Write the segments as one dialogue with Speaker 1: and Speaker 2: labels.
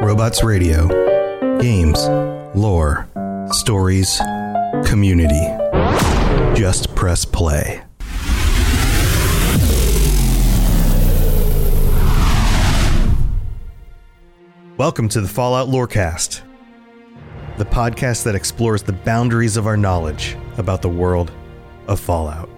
Speaker 1: Robots Radio. Games, lore, stories, community. Just press play. Welcome to the Fallout Lorecast, the podcast that explores the boundaries of our knowledge about the world of Fallout.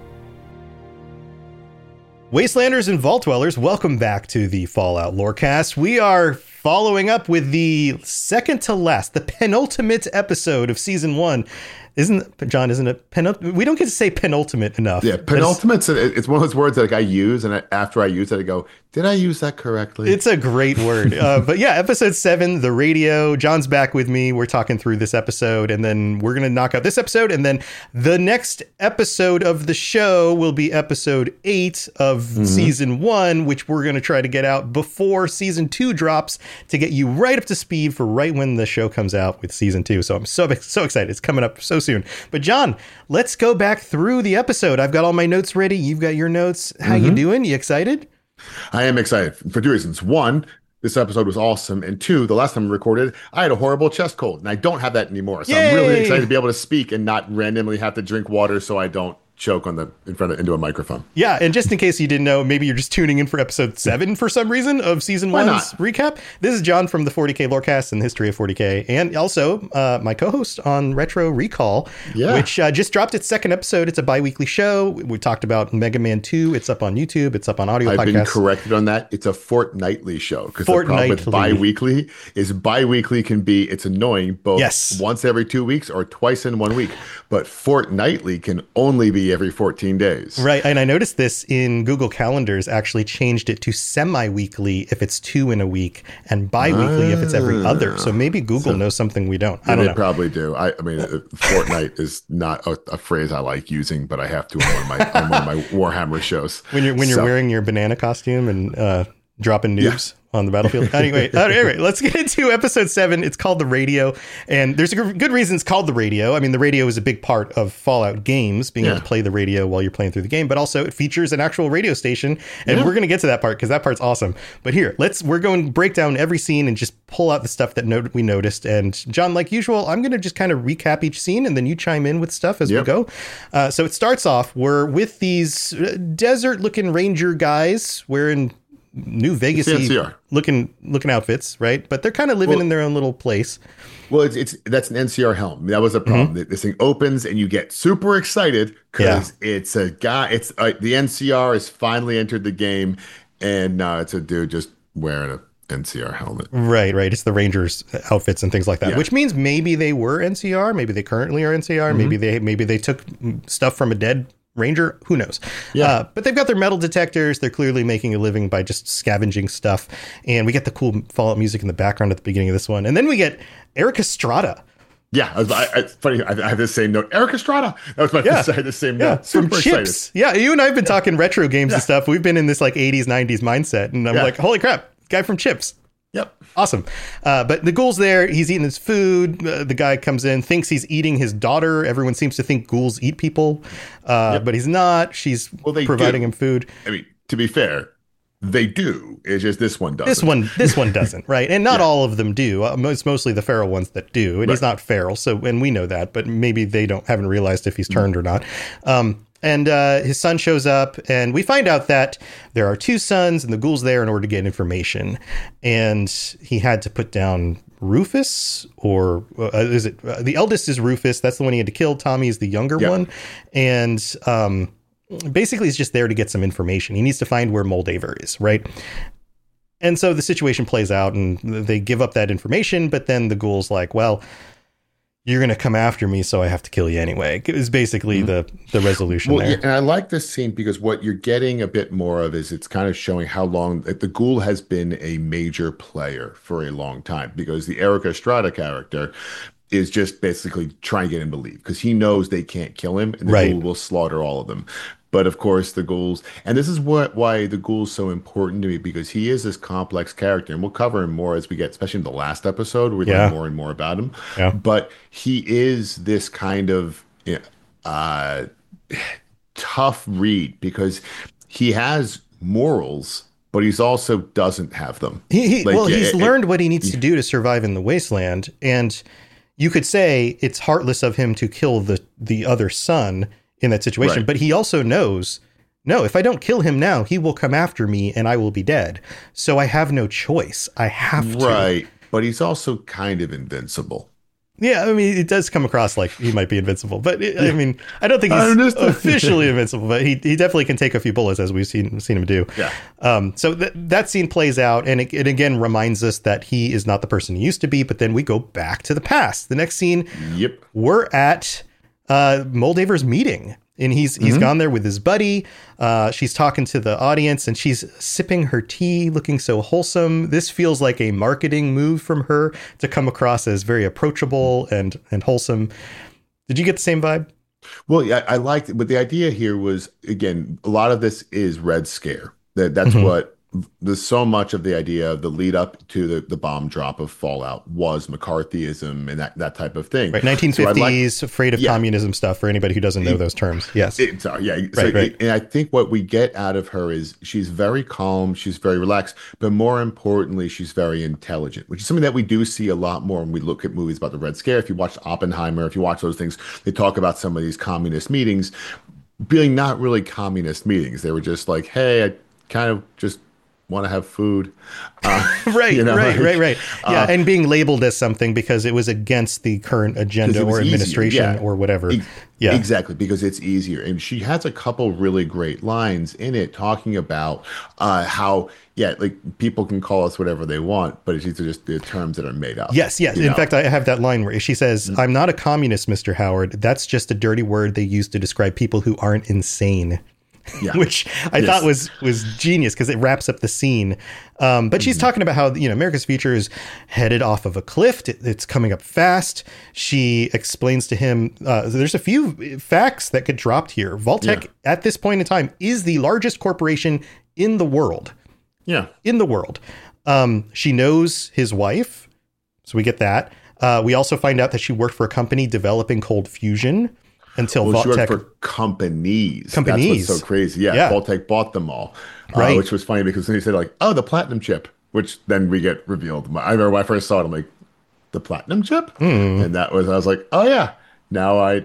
Speaker 1: Wastelanders and Vault Dwellers, welcome back to the Fallout Lorecast. We are following up with the second to last, the penultimate episode of Season 1. Isn't it penultimate? We don't get to say penultimate enough.
Speaker 2: Yeah, penultimate. It's one of those words that I use, and after I use it, I go, did I use that correctly?
Speaker 1: It's a great word. But yeah, episode 7, the radio. John's back with me. We're talking through this episode, and then we're going to knock out this episode. And then the next episode of the show will be episode 8 of Season 1, which we're going to try to get out before Season 2 drops to get you right up to speed for right when the show comes out with Season 2. So I'm so excited. It's coming up so soon. But John, let's go back through the episode. I've got all my notes ready. You've got your notes. How you doing? You excited?
Speaker 2: I am excited for 2 reasons. 1, this episode was awesome. And 2, the last time I recorded, I had a horrible chest cold, and I don't have that anymore. So I'm really excited to be able to speak and not randomly have to drink water so I don't choke into a microphone.
Speaker 1: Yeah, and just in case you didn't know, maybe you're just tuning in for episode 7 for some reason of Season 1's recap. This is John from the 40K Lorecast and the History of 40K, and also my co-host on Retro Recall, which just dropped its second episode. It's a bi-weekly show. We talked about Mega Man 2. It's up on YouTube. It's up on audio podcasts.
Speaker 2: I've been corrected on that. It's a fortnightly show, because the problem with bi-weekly is bi-weekly can be, it's annoying both once every 2 weeks or twice in 1 week, but fortnightly can only be every 14 days.
Speaker 1: Right. And I noticed this in Google Calendars actually changed it to semi-weekly if it's 2 in a week and bi-weekly if it's every other. So maybe Google knows something we don't. I don't know.
Speaker 2: They probably do. I mean, fortnight is not a phrase I like using, but I have to on one of my Warhammer shows.
Speaker 1: When you're wearing your banana costume and dropping noobs. On the battlefield. Anyway, let's get into episode 7. It's called The Radio, and there's a good reason it's called The Radio. I mean, the radio is a big part of Fallout games, being able to play the radio while you're playing through the game, but also it features an actual radio station, and we're going to get to that part because that part's awesome. But here, we're going to break down every scene and just pull out the stuff that we noticed. And John, like usual, I'm going to just kind of recap each scene, and then you chime in with stuff as we go. So it starts off, we're with these desert-looking ranger guys wearing New Vegas-y looking outfits, right? But they're kind of living in their own little place.
Speaker 2: Well, that's an NCR helm. That was a problem. This thing opens and you get super excited because it's a guy. It's the NCR has finally entered the game, and it's a dude just wearing a NCR helmet. Right.
Speaker 1: It's the Rangers outfits and things like that, which means maybe they were NCR, maybe they currently are NCR, maybe they took stuff from a dead Ranger, who knows? But they've got their metal detectors. They're clearly making a living by just scavenging stuff. And we get the cool Fallout music in the background at the beginning of this one. And then we get Eric Estrada.
Speaker 2: Yeah, it's funny. I have the same note. Eric Estrada. That was my the same note.
Speaker 1: Super from Chips. Excited. Yeah, you and I have been talking retro games and stuff. We've been in this like 80s, 90s mindset. And I'm like, holy crap, guy from Chips.
Speaker 2: Yep.
Speaker 1: Awesome. But the ghoul's there. He's eating his food. The guy comes in, thinks he's eating his daughter. Everyone seems to think ghouls eat people, but he's not. She's providing him food.
Speaker 2: I mean, to be fair, they do. It's just this one doesn't.
Speaker 1: This one doesn't, right? And not all of them do. It's mostly the feral ones that do. And he's not feral, and we know that. But maybe they haven't realized if he's turned or not. And his son shows up, and we find out that there are 2 sons, and the ghoul's there in order to get information. And he had to put down Rufus, or is it the eldest is Rufus? That's the one he had to kill. Tommy is the younger one, and basically he's just there to get some information. He needs to find where Moldaver is, right? And so the situation plays out, and they give up that information. But then the ghoul's like, well, you're going to come after me, so I have to kill you anyway. It was basically the resolution there.
Speaker 2: Yeah, and I like this scene because what you're getting a bit more of is it's kind of showing how long the ghoul has been a major player for a long time, because the Eric Estrada character is just basically trying to get him to leave because he knows they can't kill him, and the ghoul will slaughter all of them. But of course, the ghouls, and this is why the ghoul's so important to me, because he is this complex character, and we'll cover him more as we get, especially in the last episode, we learn more and more about him. Yeah. But he is this kind of tough read because he has morals but he's also doesn't have them.
Speaker 1: Well, he's learned what he needs to do to survive in the wasteland. And you could say it's heartless of him to kill the other son in that situation.
Speaker 2: Right.
Speaker 1: But he also knows, no, if I don't kill him now, he will come after me and I will be dead. So I have no choice. I have to.
Speaker 2: Right. But he's also kind of invincible.
Speaker 1: Yeah, I mean, it does come across like he might be invincible, but I mean, I don't think he's officially invincible, but he definitely can take a few bullets, as we've seen him do.
Speaker 2: Yeah.
Speaker 1: So that scene plays out, and it again reminds us that he is not the person he used to be. But then we go back to the past. The next scene, we're at Moldaver's meeting. And he's gone there with his buddy. She's talking to the audience and she's sipping her tea, looking so wholesome. This feels like a marketing move from her to come across as very approachable and wholesome. Did you get the same vibe?
Speaker 2: Well, yeah, I liked it. But the idea here was, again, a lot of this is Red Scare. That's what there's so much of the idea of the lead up to the bomb drop of Fallout was McCarthyism and that type of thing.
Speaker 1: Right, 1950s, afraid of communism stuff for anybody who doesn't know those terms. Yes.
Speaker 2: Right. And I think what we get out of her is she's very calm, she's very relaxed, but more importantly, she's very intelligent, which is something that we do see a lot more when we look at movies about the Red Scare. If you watch Oppenheimer, if you watch those things, they talk about some of these communist meetings being not really communist meetings. They were just like, hey, I kind of just want to have food.
Speaker 1: Right. Yeah, and being labeled as something because it was against the current agenda or administration or whatever. Yeah, exactly,
Speaker 2: because it's easier. And she has a couple really great lines in it talking about how, like people can call us whatever they want, but it's just the terms that are made up.
Speaker 1: Yes. In fact, I have that line where she says, I'm not a communist, Mr. Howard. That's just a dirty word they use to describe people who aren't insane. Yeah. Which I thought was genius because it wraps up the scene. But she's talking about how, America's future is headed off of a cliff. It's coming up fast. She explains to him there's a few facts that get dropped here. Vault-Tec at this point in time is the largest corporation in the world.
Speaker 2: Yeah.
Speaker 1: In the world. She knows his wife. So we get that. We also find out that she worked for a company developing cold fusion. Until
Speaker 2: Vault-Tec,
Speaker 1: she worked
Speaker 2: for companies. That's what's so crazy. Yeah. Vault-Tec bought them all,
Speaker 1: right?
Speaker 2: Which was funny because then he said like, "Oh, the platinum chip," which then we get revealed. I remember when I first saw it, I'm like, "The platinum chip," and I was like, "Oh yeah." Now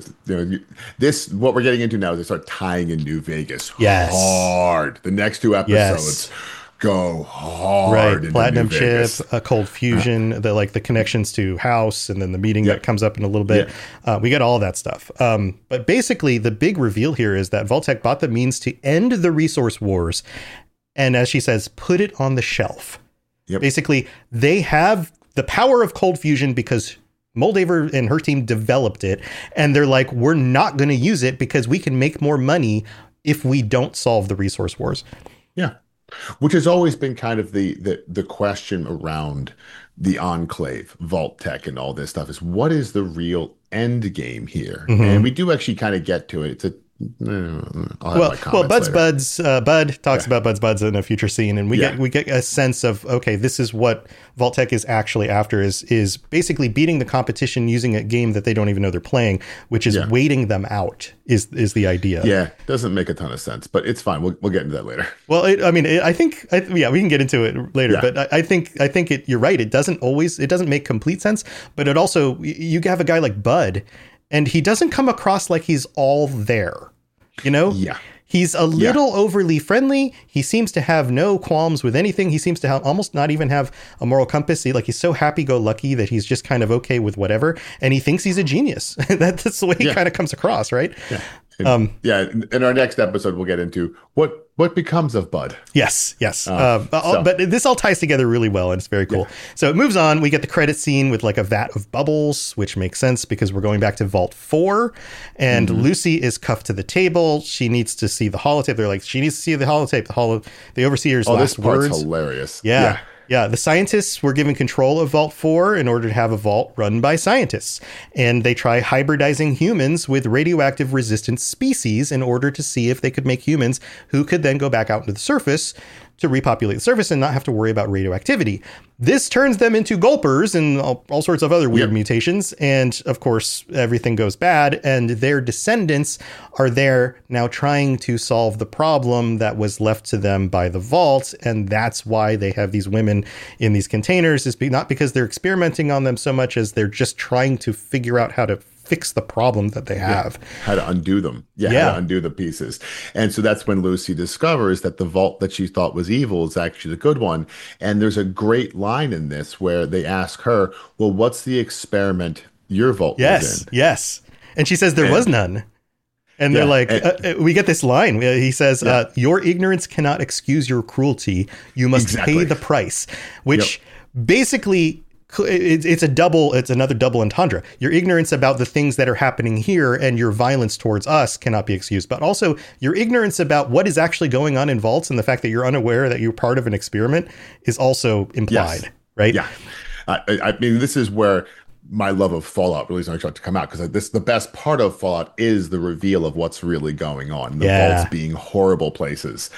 Speaker 2: this what we're getting into now is they start tying in New Vegas hard. The next two episodes. Go hard.
Speaker 1: Right. Platinum chip, a cold fusion, the connections to House, and then the meeting that comes up in a little bit. We get all that stuff. But basically, the big reveal here is that Vault-Tec bought the means to end the resource wars. And as she says, put it on the shelf.
Speaker 2: Yep.
Speaker 1: Basically, they have the power of cold fusion because Moldaver and her team developed it. And they're like, we're not going to use it because we can make more money if we don't solve the resource wars.
Speaker 2: Yeah. Which has always been kind of the question around the Enclave, Vault-Tec, and all this stuff is what is the real end game here? And we do actually kind of get to it. It's a Bud talks about Bud's Buds in a future scene, and we get a sense of, okay, this is what Vault-Tec is actually after is basically beating the competition using a game that they don't even know they're playing, which is waiting them out is the idea. Yeah, doesn't make a ton of sense, but it's fine. We'll get into that later.
Speaker 1: Well, I think we can get into it later, but I think you're right. It doesn't make complete sense, but it also, you have a guy like Bud, and he doesn't come across like he's all there,
Speaker 2: Yeah.
Speaker 1: He's a little overly friendly. He seems to have no qualms with anything. He seems to almost not even have a moral compass. He's so happy-go-lucky that he's just kind of okay with whatever. And he thinks he's a genius. That's the way he kind of comes across, right?
Speaker 2: Yeah. In our next episode, we'll get into what becomes of Bud.
Speaker 1: Yes. But this all ties together really well, and it's very cool. Yeah. So it moves on. We get the credit scene with like a vat of bubbles, which makes sense because we're going back to Vault 4, and Lucy is cuffed to the table. She needs to see the holotape. They're like, she needs to see the holotape. The overseer's last words.
Speaker 2: This part's hilarious.
Speaker 1: Yeah, the scientists were given control of Vault 4 in order to have a vault run by scientists. And they try hybridizing humans with radioactive resistant species in order to see if they could make humans who could then go back out into the surface to repopulate the surface and not have to worry about radioactivity. This turns them into gulpers and all sorts of other weird mutations. And of course, everything goes bad. And their descendants are there now trying to solve the problem that was left to them by the vault. And that's why they have these women in these containers, is not because they're experimenting on them so much as they're just trying to figure out how to fix the problem that they have.
Speaker 2: How to undo them. How to undo the pieces. And so that's when Lucy discovers that the vault that she thought was evil is actually the good one. And there's a great line in this where they ask her, well, what's the experiment your vault was in?
Speaker 1: Yes. And she says there was none. And they're like, we get this line. He says, your ignorance cannot excuse your cruelty. You must pay the price, which basically it's another double entendre. Your ignorance about the things that are happening here and your violence towards us cannot be excused, but also your ignorance about what is actually going on in vaults and the fact that you're unaware that you're part of an experiment is also implied, right?
Speaker 2: Yeah. I mean, this is where my love of Fallout really started to come out, because the best part of Fallout is the reveal of what's really going on. The vaults being horrible places.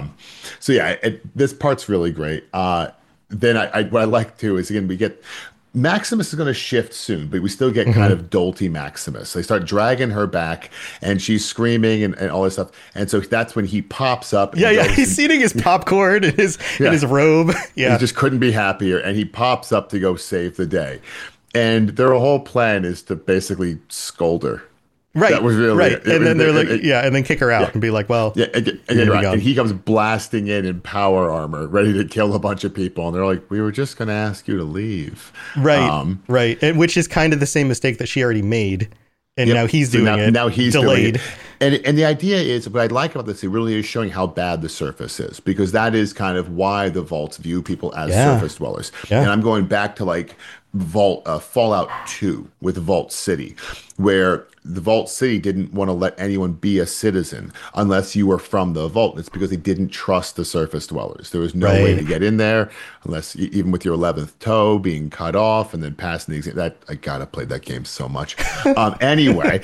Speaker 2: This part's really great. Then what I like too is, again, we get Maximus is going to shift soon, but we still get kind of dolty Maximus. They start dragging her back and she's screaming and all this stuff. And so that's when he pops up.
Speaker 1: He's eating his popcorn in his robe. Yeah.
Speaker 2: He just couldn't be happier. And he pops up to go save the day. And their whole plan is to basically scold her.
Speaker 1: Right.
Speaker 2: That was really
Speaker 1: right. And then they're like, and then kick her out and be like, well,
Speaker 2: and he comes blasting in power armor, ready to kill a bunch of people. And they're like, we were just going to ask you to leave.
Speaker 1: Right. Right. And which is kind of the same mistake that she already made. And now he's doing it.
Speaker 2: Now he's
Speaker 1: delayed.
Speaker 2: Doing it. And the idea is, what I like about this, it really is showing how bad the surface is, because that is kind of why the vaults view people as surface dwellers. Yeah. And I'm going back to like Fallout 2 with Vault City, where the Vault City didn't want to let anyone be a citizen unless you were from the vault. It's because they didn't trust the surface dwellers. There was no way to get in there unless, even with your 11th toe being cut off and then passing the exam. That I gotta play that game so much. Anyway,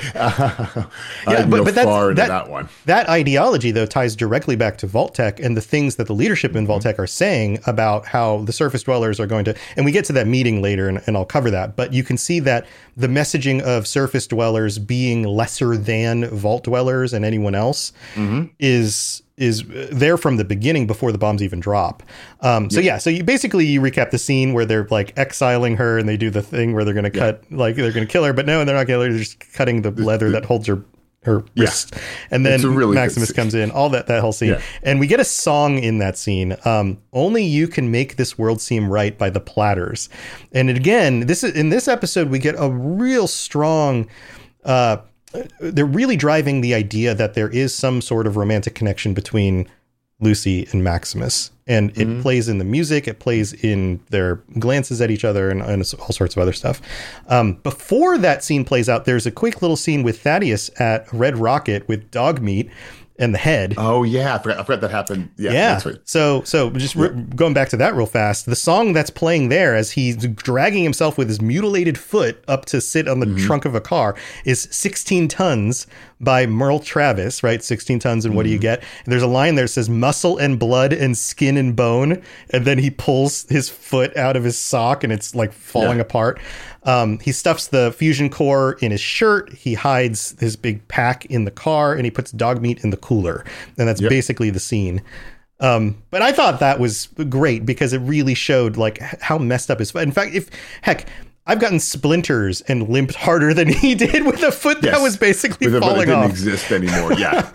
Speaker 2: but far into that one.
Speaker 1: That ideology though ties directly back to Vault-Tec and the things that the leadership in Vault-Tec are saying about how the surface dwellers are going to. And we get to that meeting later, and I'll cover that. But you can see that the messaging of surface dwellers being lesser than vault dwellers and anyone else is there from the beginning, before the bombs even drop. So you recap the scene where they're like exiling her, and they do the thing where they're going to cut, like they're going to kill her, but no, they're not killing her. They're just cutting the leather that holds her wrist. And then Maximus comes in, all that whole scene. Yeah. And we get a song in that scene. Only You Can Make This World Seem Right by the Platters. And again, in this episode, we get a real strong, they're really driving the idea that there is some sort of romantic connection between Lucy and Maximus. And it plays in the music, it plays in their glances at each other, and all sorts of other stuff. Before that scene plays out, there's a quick little scene with Thaddeus at Red Rocket with dog meat and the head.
Speaker 2: Oh yeah, I forgot that happened. Yeah. That's right.
Speaker 1: So just going back to that real fast, the song that's playing there as he's dragging himself with his mutilated foot up to sit on the trunk of a car is 16 Tons by Merle Travis, right? 16 Tons, and what do you get? And there's a line there that says muscle and blood and skin and bone, and then he pulls his foot out of his sock and it's like falling apart. He stuffs the fusion core in his shirt. He hides his big pack in the car, and he puts dog meat in the cooler. And that's basically the scene. But I thought that was great because it really showed like how messed up his foot. In fact, I've gotten splinters and limped harder than he did with a foot that was basically falling off.
Speaker 2: It didn't exist anymore. Yeah.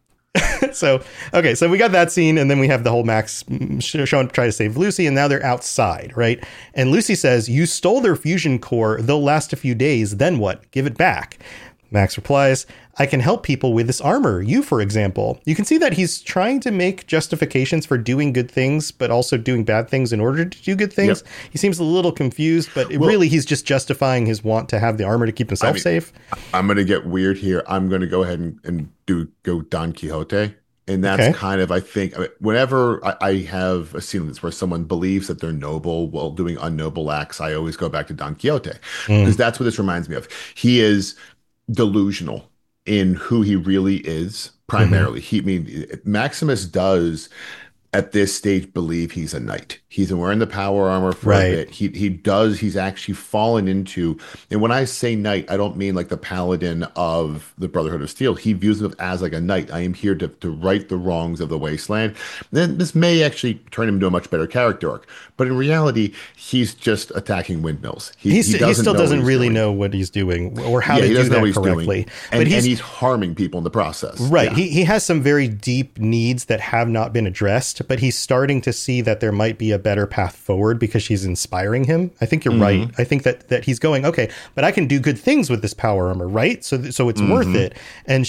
Speaker 1: So we got that scene, and then we have the whole Max trying to save Lucy, and now they're outside, right? And Lucy says, "You stole their fusion core. They'll last a few days. Then what? Give it back." Max replies, "I can help people with this armor. You, for example." You can see that he's trying to make justifications for doing good things, but also doing bad things in order to do good things. Yep. He seems a little confused, but really he's just justifying his want to have the armor to keep himself safe.
Speaker 2: I'm going to get weird here. I'm going to go ahead and go Don Quixote. And that's kind of, I think, whenever I have a scene where someone believes that they're noble while doing unnoble acts, I always go back to Don Quixote, because that's what this reminds me of. He is delusional in who he really is primarily. Maximus does at this stage believe he's a knight. He's been wearing the power armor for
Speaker 1: Right.
Speaker 2: a bit. He's actually fallen into, and when I say knight, I don't mean like the paladin of the Brotherhood of Steel. He views himself as like a knight. I am here to right the wrongs of the wasteland. Then this may actually turn him into a much better character arc. But in reality, he's just attacking windmills.
Speaker 1: He still doesn't really
Speaker 2: doing.
Speaker 1: know what he's doing or how to
Speaker 2: He
Speaker 1: do
Speaker 2: doesn't know
Speaker 1: that
Speaker 2: what he's
Speaker 1: correctly.
Speaker 2: doing. And he's harming people in the process.
Speaker 1: Right.
Speaker 2: Yeah.
Speaker 1: He has some very deep needs that have not been addressed, but he's starting to see that there might be a better path forward because she's inspiring him. I think you're right. I think that he's going, okay, but I can do good things with this power armor, right? So it's worth it. And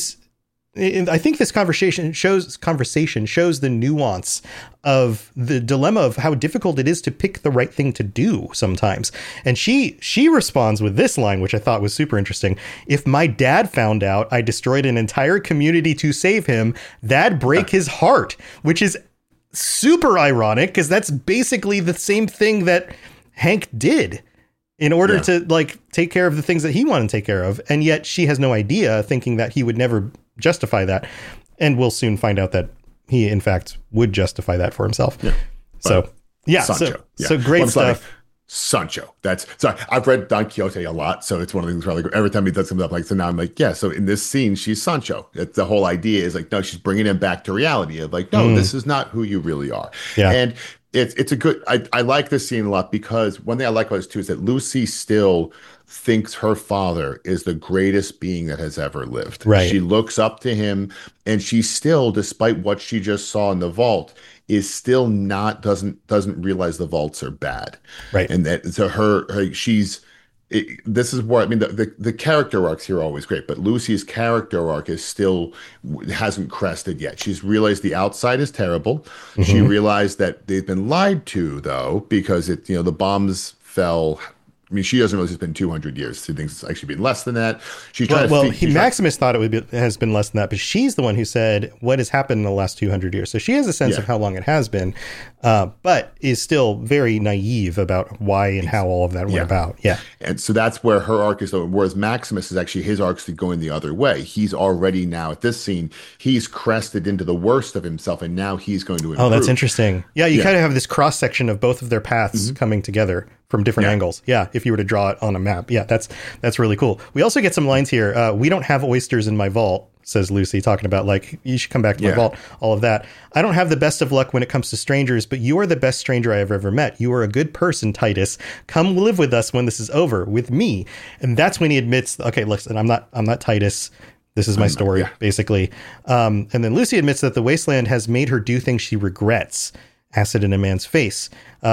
Speaker 1: I think this conversation shows the nuance of the dilemma of how difficult it is to pick the right thing to do sometimes. And she responds with this line, which I thought was super interesting. If my dad found out I destroyed an entire community to save him, that'd break his heart, which is super ironic because that's basically the same thing that Hank did in order to like take care of the things that he wanted to take care of. And yet she has no idea, thinking that he would never justify that. And we'll soon find out that he, in fact, would justify that for himself. Yeah. So,
Speaker 2: Sancho.
Speaker 1: So great stuff.
Speaker 2: Sancho. I've read Don Quixote a lot, so it's one of the things where like every time he does something up, like, so now I'm like, yeah, so in this scene, she's Sancho. The whole idea is like, no, she's bringing him back to reality of like, no, this is not who you really are.
Speaker 1: Yeah.
Speaker 2: And it's a good, I like this scene a lot because one thing I like about this too is that Lucy still thinks her father is the greatest being that has ever lived.
Speaker 1: Right.
Speaker 2: She looks up to him, and she still, despite what she just saw in the vault, is still not doesn't realize the vaults are bad.
Speaker 1: Right.
Speaker 2: And that to her this is where, I mean, the character arcs here are always great, but Lucy's character arc is still hasn't crested yet. She's realized the outside is terrible. She realized that they've been lied to, though, because the bombs fell. I mean, she doesn't realize it's been 200 years. She thinks it's actually been less than that. She's trying
Speaker 1: Maximus thought it has been less than that, but she's the one who said what has happened in the last 200 years. So she has a sense of how long it has been, but is still very naive about why and how all of that went about. Yeah.
Speaker 2: And so that's where her arc is, whereas Maximus is actually, his arc's going the other way. He's already now at this scene, he's crested into the worst of himself, and now he's going to improve.
Speaker 1: Oh, that's interesting. Yeah, you kind of have this cross section of both of their paths coming together from different angles. Yeah, if you were to draw it on a map. Yeah, that's really cool. We also get some lines here. We don't have oysters in my vault, says Lucy, talking about like, you should come back to my vault, all of that. I don't have the best of luck when it comes to strangers, but you are the best stranger I have ever met. You are a good person, Titus. Come live with us when this is over, with me. And that's when he admits, okay, listen, I'm not Titus. This is my story, basically. And then Lucy admits that the wasteland has made her do things she regrets. Acid in a man's face.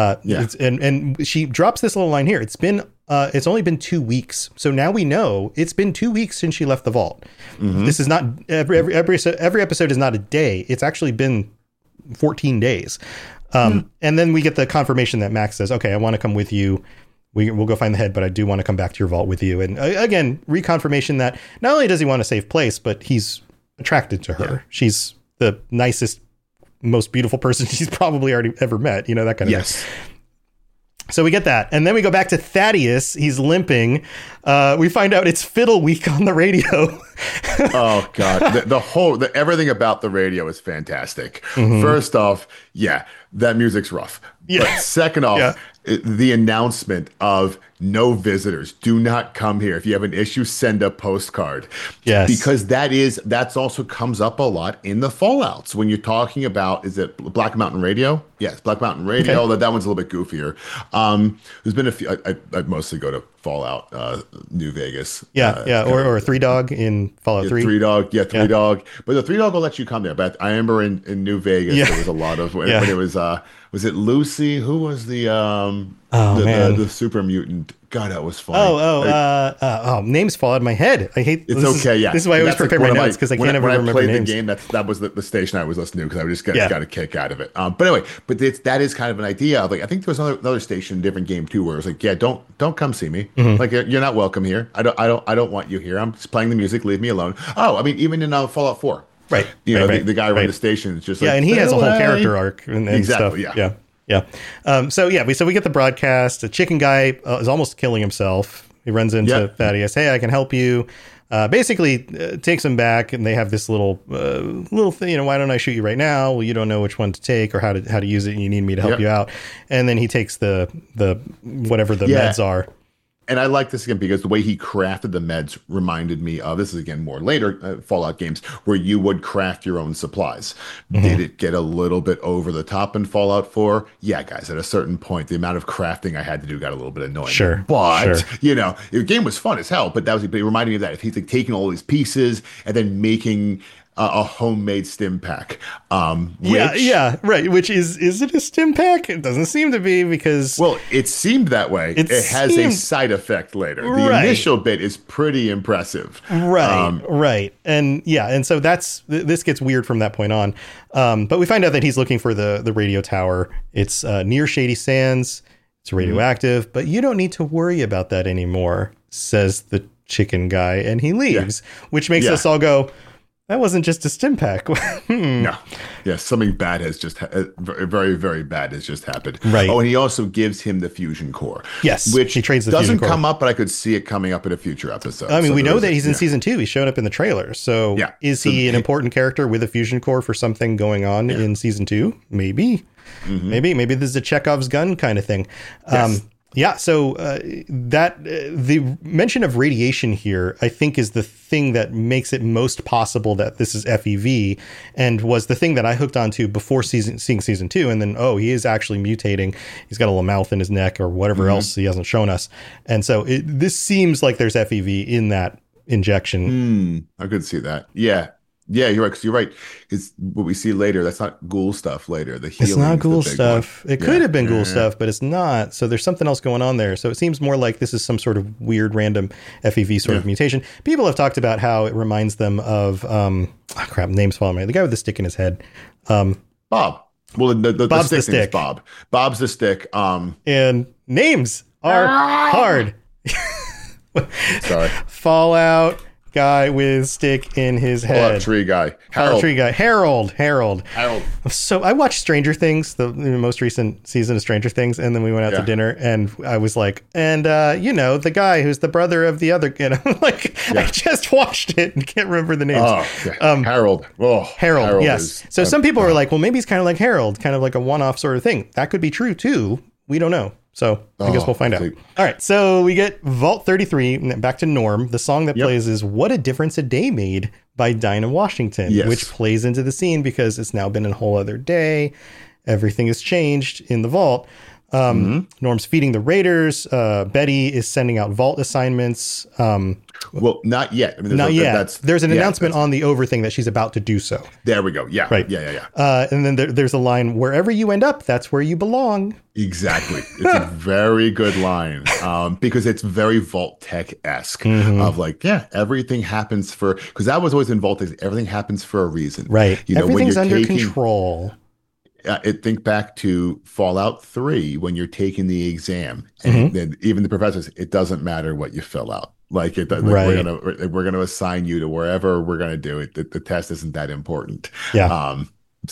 Speaker 1: And she drops this little line here. It's only been 2 weeks. So now we know it's been 2 weeks since she left the vault. This is not every episode is not a day. It's actually been 14 days. And then we get the confirmation that Max says, okay, I want to come with you. We'll go find the head, but I do want to come back to your vault with you. And again, reconfirmation that not only does he want a safe place, but he's attracted to her. Yeah. She's the nicest, most beautiful person she's probably already ever met, that kind of thing. So we get that. And then we go back to Thaddeus. He's limping. We find out it's Fiddle Week on the radio.
Speaker 2: Oh, God. Everything about the radio is fantastic. First off, that music's rough. But second off, the announcement of no visitors, do not come here. If you have an issue, send a postcard. Yes. Because that's also comes up a lot in the Fallouts when you're talking about, is it Black Mountain Radio? Yes, Black Mountain Radio. Okay. That one's a little bit goofier. There's been a few, I mostly go to Fallout, New Vegas.
Speaker 1: Or Three Dog in Fallout 3.
Speaker 2: Three Dog. But the Three Dog will let you come there. But I remember in New Vegas, there was a lot of, when it was it Lucy? Who was the super mutant? God, that was fun.
Speaker 1: Names fall out of my head. I hate.
Speaker 2: It's okay.
Speaker 1: This is why I always prepare my notes because I can't ever remember names. When I played
Speaker 2: the game, that was the station I was listening to because I just got a kick out of it. But anyway, that is kind of an idea of like, I think there was another station, a different game too, where it was like, don't come see me. Like you're not welcome here. I don't want you here. I'm just playing the music. Leave me alone. Oh, I mean, even in Fallout 4.
Speaker 1: Right.
Speaker 2: The guy running the station is just like,
Speaker 1: and he has a whole character arc and
Speaker 2: exactly,
Speaker 1: stuff. Yeah. So we get the broadcast. The chicken guy is almost killing himself. He runs into Thaddeus. Hey, I can help you. basically takes him back, and they have this little thing, you know, why don't I shoot you right now? Well, you don't know which one to take or how to use it, and you need me to help you out. And then he takes the whatever the meds are.
Speaker 2: And I like this again because the way he crafted the meds reminded me of, this is again more later Fallout games, where you would craft your own supplies. Did it get a little bit over the top in Fallout 4? Yeah, guys, at a certain point, the amount of crafting I had to do got a little bit annoying.
Speaker 1: Sure.
Speaker 2: But, you know, the game was fun as hell, but it reminded me of that. If he's like taking all these pieces and then making a homemade stim pack.
Speaker 1: Right. Which is it a stim pack? It doesn't seem to be, because
Speaker 2: it seemed that way. It has a side effect later. The initial bit is pretty impressive.
Speaker 1: Right. And so this gets weird from that point on. But we find out that he's looking for the radio tower. It's near Shady Sands. It's radioactive, but you don't need to worry about that anymore, says the chicken guy, and he leaves, which makes us all go, that wasn't just a stim pack.
Speaker 2: No. Yeah, something bad has just, very, very bad has just happened.
Speaker 1: Right.
Speaker 2: Oh, and he also gives him the fusion core.
Speaker 1: Yes,
Speaker 2: which
Speaker 1: he trades the
Speaker 2: doesn't
Speaker 1: fusion core.
Speaker 2: come up, but I could see it coming up in a future episode.
Speaker 1: I mean, we know that he's in season 2. He showed up in the trailer. So is he an important character with a fusion core for something going on in season 2? Maybe. Maybe this is a Chekhov's gun kind of thing. So the mention of radiation here, I think, is the thing that makes it most possible that this is FEV, and was the thing that I hooked onto before seeing season 2. And then, he is actually mutating. He's got a little mouth in his neck or whatever else he hasn't shown us. And so this seems like there's FEV in that injection.
Speaker 2: I could see that. Yeah, you're right. Because you're right. It's what we see later. That's not ghoul stuff later. It's
Speaker 1: not ghoul stuff. It could have been ghoul stuff, but it's not. So there's something else going on there. So it seems more like this is some sort of weird, random FEV sort of mutation. People have talked about how it reminds them of, name's falling me. The guy with the stick in his head.
Speaker 2: Bob. Well, the stick is Bob. Bob's the stick.
Speaker 1: And names are hard.
Speaker 2: Sorry.
Speaker 1: Fallout guy with stick in his head.
Speaker 2: Tree guy.
Speaker 1: Harold. So I watched Stranger Things, the most recent season of Stranger Things, and then we went out to dinner, and I was like, the guy who's the brother of the other, I just watched it and can't remember the names.
Speaker 2: Harold.
Speaker 1: Harold, yes. So some people are like, well, maybe he's kind of like Harold, kind of like a one-off sort of thing. That could be true too. We don't know. So I guess we'll find out. All right. So we get Vault 33, back to Norm. The song that plays is What a Difference a Day Made by Dinah Washington, which plays into the scene because it's now been a whole other day. Everything has changed in the vault. Norm's feeding the raiders. Betty is sending out vault assignments.
Speaker 2: Well, not yet. I mean,
Speaker 1: not yet. There's an announcement on the over thing that she's about to do so.
Speaker 2: There we go. Yeah.
Speaker 1: Right.
Speaker 2: Yeah.
Speaker 1: And then there's a line, wherever you end up, that's where you belong.
Speaker 2: Exactly. It's a very good line because it's very Vault Tech-esque of everything happens because that was always in Vault Tech. Everything happens for a reason.
Speaker 1: Right. Everything's under control.
Speaker 2: Think back to Fallout 3 when you're taking the exam, and then even the professors, it doesn't matter what you fill out. We're gonna assign you to wherever we're gonna do it. The test isn't that important. Yeah.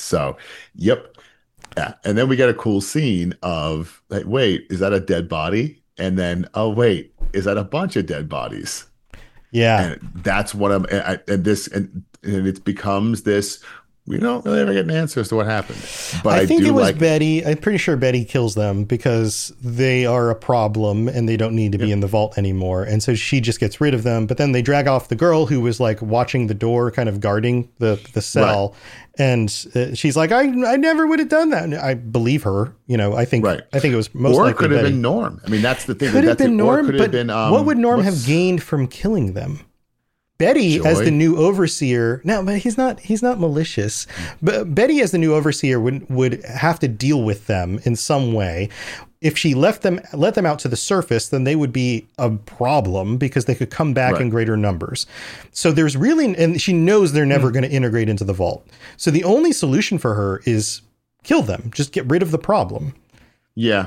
Speaker 2: Yeah. And then we get a cool scene of wait, is that a dead body? And then wait, is that a bunch of dead bodies?
Speaker 1: Yeah.
Speaker 2: And that's what and it becomes this. We don't really ever get an answer as to what happened. But
Speaker 1: I think it was Betty. I'm pretty sure Betty kills them because they are a problem and they don't need to be in the vault anymore. And so she just gets rid of them. But then they drag off the girl who was watching the door, kind of guarding the cell. Right. And she's like, I never would have done that. And I believe her. I think it was most likely
Speaker 2: Or it could have
Speaker 1: Betty.
Speaker 2: Been Norm. I mean, that's the thing.
Speaker 1: Could have been Norm, but what would Norm have gained from killing them? Betty
Speaker 2: Joy.
Speaker 1: as the new overseer. No, but he's not malicious. But Betty as the new overseer would have to deal with them in some way. If she let them out to the surface, then they would be a problem because they could come back in greater numbers. So there's really, and she knows they're never going to integrate into the vault. So the only solution for her is kill them. Just get rid of the problem.
Speaker 2: Yeah.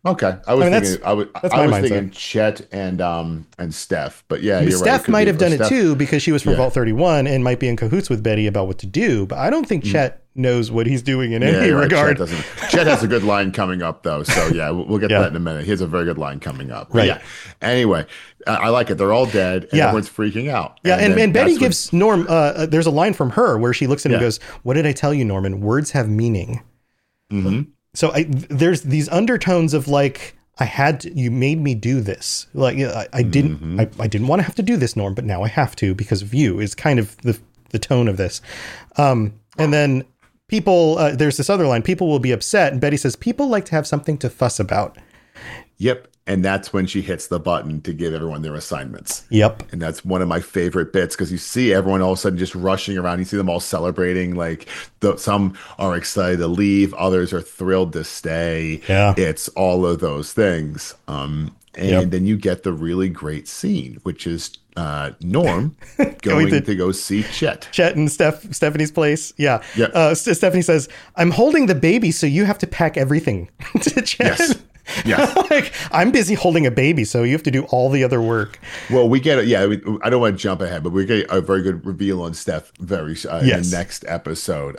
Speaker 2: Okay, I was
Speaker 1: mean,
Speaker 2: thinking
Speaker 1: that's
Speaker 2: I
Speaker 1: my
Speaker 2: was
Speaker 1: mindset.
Speaker 2: thinking Chet and Steph, but yeah,
Speaker 1: I mean,
Speaker 2: you're right. It
Speaker 1: Steph
Speaker 2: could
Speaker 1: might
Speaker 2: be
Speaker 1: have done it
Speaker 2: Steph.
Speaker 1: too because she was from
Speaker 2: Yeah.
Speaker 1: Vault 31 and might be in cahoots with Betty about what to do. But I don't think Chet knows what he's doing in
Speaker 2: Yeah,
Speaker 1: any
Speaker 2: you're right.
Speaker 1: regard.
Speaker 2: Chet has a good line coming up though, so yeah, we'll get to
Speaker 1: Yeah.
Speaker 2: that in a minute. He has a very good line coming up. But
Speaker 1: Right.
Speaker 2: yeah. Anyway, I like it. They're all dead, and
Speaker 1: Yeah.
Speaker 2: everyone's freaking out.
Speaker 1: Yeah, and
Speaker 2: then
Speaker 1: Betty
Speaker 2: that's when-
Speaker 1: gives Norm. There's a line from her where she looks at him and
Speaker 2: Yeah.
Speaker 1: goes, "What did I tell you, Norman? Words have meaning."
Speaker 2: Mhm.
Speaker 1: So there's these undertones of like, you made me do this. Like I didn't, I didn't want to have to do this, Norm, but now I have to because of you. Is kind of the tone of this. And then people, there's this other line. People will be upset, and Betty says, "People like to have something to fuss about."
Speaker 2: Yep. And that's when she hits the button to give everyone their assignments.
Speaker 1: Yep.
Speaker 2: And that's one of my favorite bits because you see everyone all of a sudden just rushing around. You see them all celebrating. Like some are excited to leave, others are thrilled to stay.
Speaker 1: Yeah.
Speaker 2: It's all of those things. And then you get the really great scene, which is Norm going to go see Chet.
Speaker 1: Chet and Stephanie's place. Yeah.
Speaker 2: Yeah.
Speaker 1: Stephanie says, "I'm holding the baby, so you have to pack everything." To Chet.
Speaker 2: Yes. Yeah.
Speaker 1: Like, I'm busy holding a baby, so you have to do all the other work.
Speaker 2: Well, we get it. Yeah, I don't want to jump ahead, but we get a very good reveal on Steph in the next episode,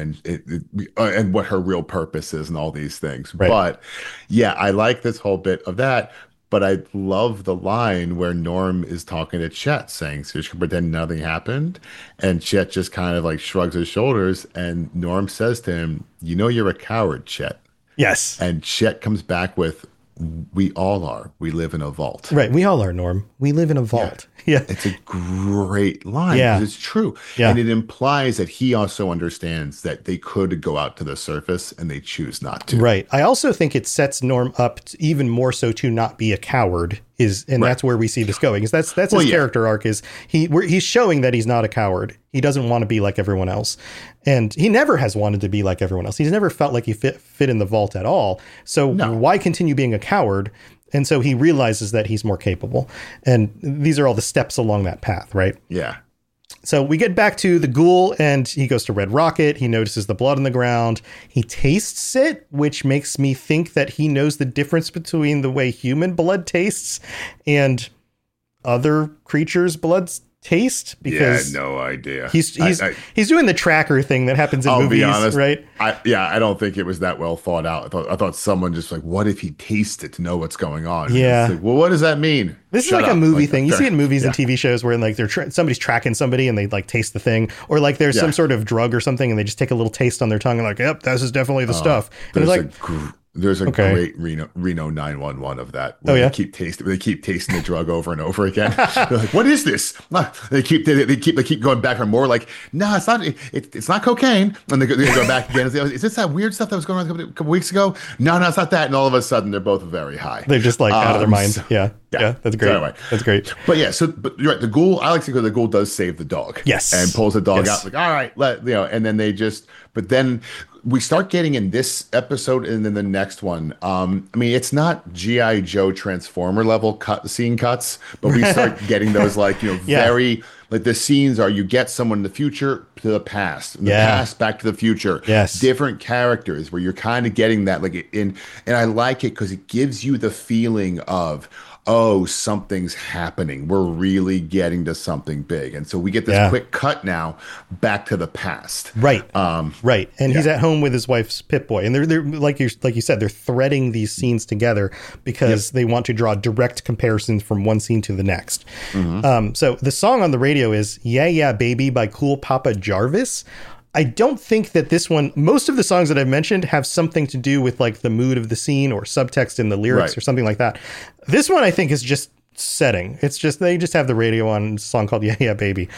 Speaker 2: and what her real purpose is and all these things.
Speaker 1: Right.
Speaker 2: But yeah, I like this whole bit of that. But I love the line where Norm is talking to Chet, saying, "So you should pretend nothing happened," and Chet just kind of like shrugs his shoulders, and Norm says to him, "You know, you're a coward, Chet."
Speaker 1: Yes.
Speaker 2: And Chet comes back with, "We all are. We live in a vault."
Speaker 1: Right. We all are, Norm. We live in a vault. Yeah.
Speaker 2: It's a great line
Speaker 1: Yeah.
Speaker 2: because it's true.
Speaker 1: Yeah.
Speaker 2: And it implies that he also understands that they could go out to the surface and they choose not to.
Speaker 1: Right. I also think it sets Norm up even more so to not be a coward. That's where we see this going. Is that's his character arc. Is he's showing that he's not a coward. He doesn't want to be like everyone else, and he never has wanted to be like everyone else. He's never felt like he fit in the vault at all. So why continue being a coward? And so he realizes that he's more capable. And these are all the steps along that path, right?
Speaker 2: Yeah.
Speaker 1: So we get back to the ghoul and he goes to Red Rocket. He notices the blood on the ground. He tastes it, which makes me think that he knows the difference between the way human blood tastes and other creatures' bloods taste, because
Speaker 2: no idea.
Speaker 1: He's doing the tracker thing that happens in
Speaker 2: I'll
Speaker 1: movies,
Speaker 2: be honest,
Speaker 1: right?
Speaker 2: I don't think it was that well thought out. I thought someone just like, what if he tastes it to know what's going on?
Speaker 1: Yeah.
Speaker 2: Like, well, what does that mean?
Speaker 1: This
Speaker 2: Shut
Speaker 1: is like
Speaker 2: up.
Speaker 1: a movie
Speaker 2: Like,
Speaker 1: thing. You
Speaker 2: sure.
Speaker 1: see it in movies and
Speaker 2: Yeah.
Speaker 1: TV shows where like somebody's tracking somebody and they like taste the thing, or like there's some sort of drug or something and they just take a little taste on their tongue and like, yep, this is definitely the stuff. And it's like,
Speaker 2: There's a
Speaker 1: Okay.
Speaker 2: great Reno 911 of that.
Speaker 1: Oh, yeah?
Speaker 2: They keep tasting the drug over and over again. They're like, "What is this?" They keep going back for more. Like, no, it's not. It's not cocaine. And they go back again. And say, "Is this that weird stuff that was going on a couple weeks ago?" No, it's not that. And all of a sudden, they're both very high.
Speaker 1: they're just like out of their minds.
Speaker 2: So-
Speaker 1: Yeah. That's great.
Speaker 2: So anyway.
Speaker 1: That's great.
Speaker 2: But yeah, but you're right. The ghoul, I like to go. The ghoul does save the dog.
Speaker 1: Yes.
Speaker 2: and pulls the dog
Speaker 1: Yes.
Speaker 2: out. Like, all right, and then but then we start getting in this episode and then the next one. I mean, it's not G.I. Joe Transformer level scene cuts, but we start getting those like very like the scenes are you get someone in the future to the past, and the past back to the future.
Speaker 1: Yes.
Speaker 2: Different characters where you're kind of getting that and I like it because it gives you the feeling of, oh, something's happening. We're really getting to something big. And so we get this quick cut now back to the past.
Speaker 1: Right. Right. And he's at home with his wife's Pip-Boy. And they're like you said, they're threading these scenes together because they want to draw direct comparisons from one scene to the next. So the song on the radio is Yeah, Yeah, Baby by Cool Papa Jarvis. I don't think that this one, most of the songs that I've mentioned have something to do with like the mood of the scene or subtext in the lyrics or something like that. This one I think is just setting. It's just, they just have the radio on a song called Yeah, Yeah, Baby.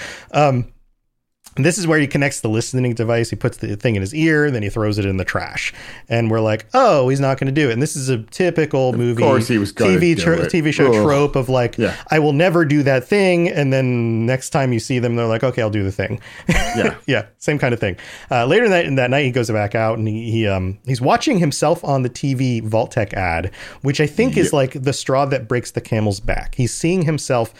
Speaker 1: This is where he connects the listening device. He puts the thing in his ear, and then he throws it in the trash. And we're like, oh, he's not going to do it. And this is a typical movie,
Speaker 2: Of course he was gonna do it.
Speaker 1: TV show trope of like, I will never do that thing. And then next time you see them, they're like, okay, I'll do the thing. Yeah, same kind of thing. Later in that night, he goes back out and he's watching himself on the TV Vault-Tec ad, which I think is like the straw that breaks the camel's back. He's seeing himself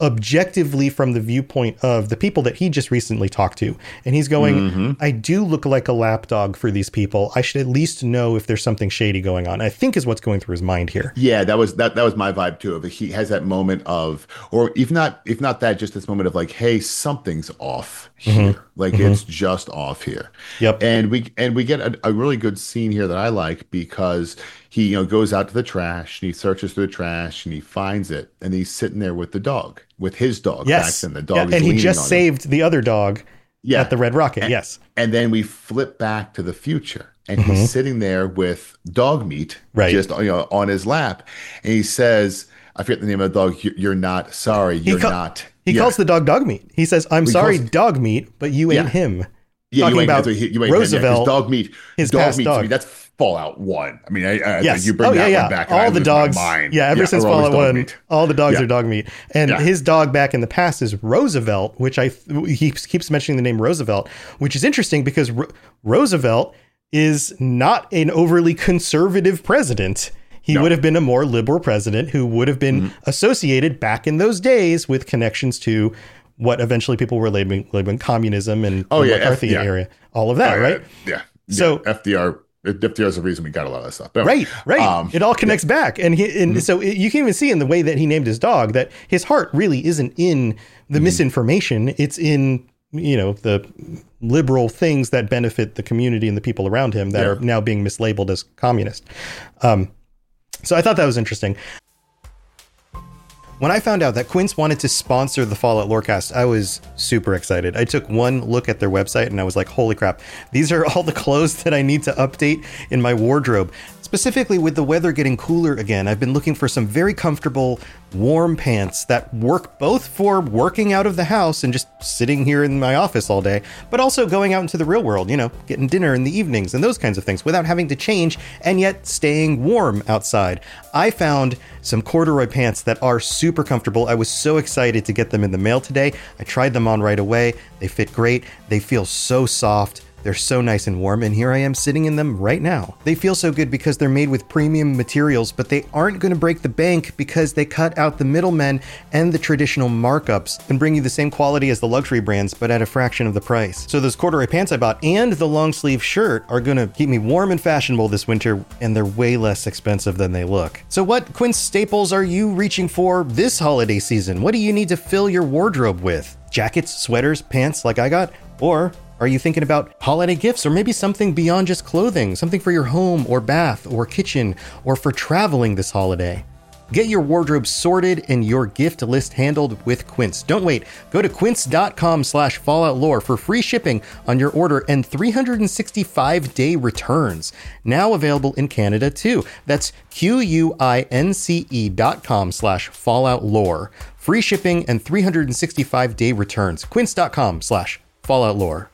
Speaker 1: objectively from the viewpoint of the people that he just recently talked to. And he's going, I do look like a lapdog for these people. I should at least know if there's something shady going on, I think is what's going through his mind here.
Speaker 2: Yeah, that was my vibe too. Of he has that moment of, or if not that, just this moment of like, hey, something's off here. Like it's just off here.
Speaker 1: Yep.
Speaker 2: And we get a really good scene here that I like, because he, goes out to the trash and he searches through the trash and he finds it, and he's sitting there with his dog.
Speaker 1: Yes.
Speaker 2: Back then, the dog is
Speaker 1: and he
Speaker 2: leaning
Speaker 1: just
Speaker 2: on him.
Speaker 1: saved the other dog at the Red Rocket. Yes.
Speaker 2: And then we flip back to the future, and he's sitting there with dog meat, just on his lap, and he says, I forget the name of the dog. You're not sorry. You're not.
Speaker 1: He calls the dog dog meat. He says, I'm sorry, dog meat, but you ate him.
Speaker 2: Yeah,
Speaker 1: talking about
Speaker 2: you ain't
Speaker 1: Roosevelt,
Speaker 2: him, dog meat.
Speaker 1: His
Speaker 2: dog
Speaker 1: past
Speaker 2: meat
Speaker 1: dog.
Speaker 2: to me, that's Fallout 1. I mean,
Speaker 1: yes.
Speaker 2: you bring that one back.
Speaker 1: All the dogs. Ever since Fallout 1,
Speaker 2: meat.
Speaker 1: all the dogs are dog meat. And his dog back in the past is Roosevelt, which he keeps mentioning the name Roosevelt, which is interesting because Roosevelt is not an overly conservative president. He would have been a more liberal president who would have been associated back in those days with connections to what eventually people were labeling communism and the McCarthy area, all of that, right?
Speaker 2: Yeah.
Speaker 1: So
Speaker 2: FDR is the reason we got a lot of that stuff. But
Speaker 1: right. It all connects back. And so you can even see in the way that he named his dog that his heart really isn't in the misinformation. It's in, the liberal things that benefit the community and the people around him that are now being mislabeled as communist. So I thought that was interesting. When I found out that Quince wanted to sponsor the Fallout Lorecast, I was super excited. I took one look at their website and I was like, holy crap, these are all the clothes that I need to update in my wardrobe. Specifically with the weather getting cooler again, I've been looking for some very comfortable, warm pants that work both for working out of the house and just sitting here in my office all day, but also going out into the real world, getting dinner in the evenings and those kinds of things without having to change and yet staying warm outside. I found some corduroy pants that are super comfortable. I was so excited to get them in the mail today. I tried them on right away. They fit great. They feel so soft. They're so nice and warm, and here I am sitting in them right now. They feel so good because they're made with premium materials, but they aren't going to break the bank because they cut out the middlemen and the traditional markups and bring you the same quality as the luxury brands, but at a fraction of the price. So those corduroy pants I bought and the long sleeve shirt are going to keep me warm and fashionable this winter, and they're way less expensive than they look. So what Quince staples are you reaching for this holiday season? What do you need to fill your wardrobe with? Jackets, sweaters, pants like I got? Or are you thinking about holiday gifts or maybe something beyond just clothing, something for your home or bath or kitchen or for traveling this holiday? Get your wardrobe sorted and your gift list handled with Quince. Don't wait. Go to quince.com/falloutlore for free shipping on your order and 365-day returns. Now available in Canada too. That's QUINCE.com/falloutlore. Free shipping and 365-day returns. Quince.com/falloutlore.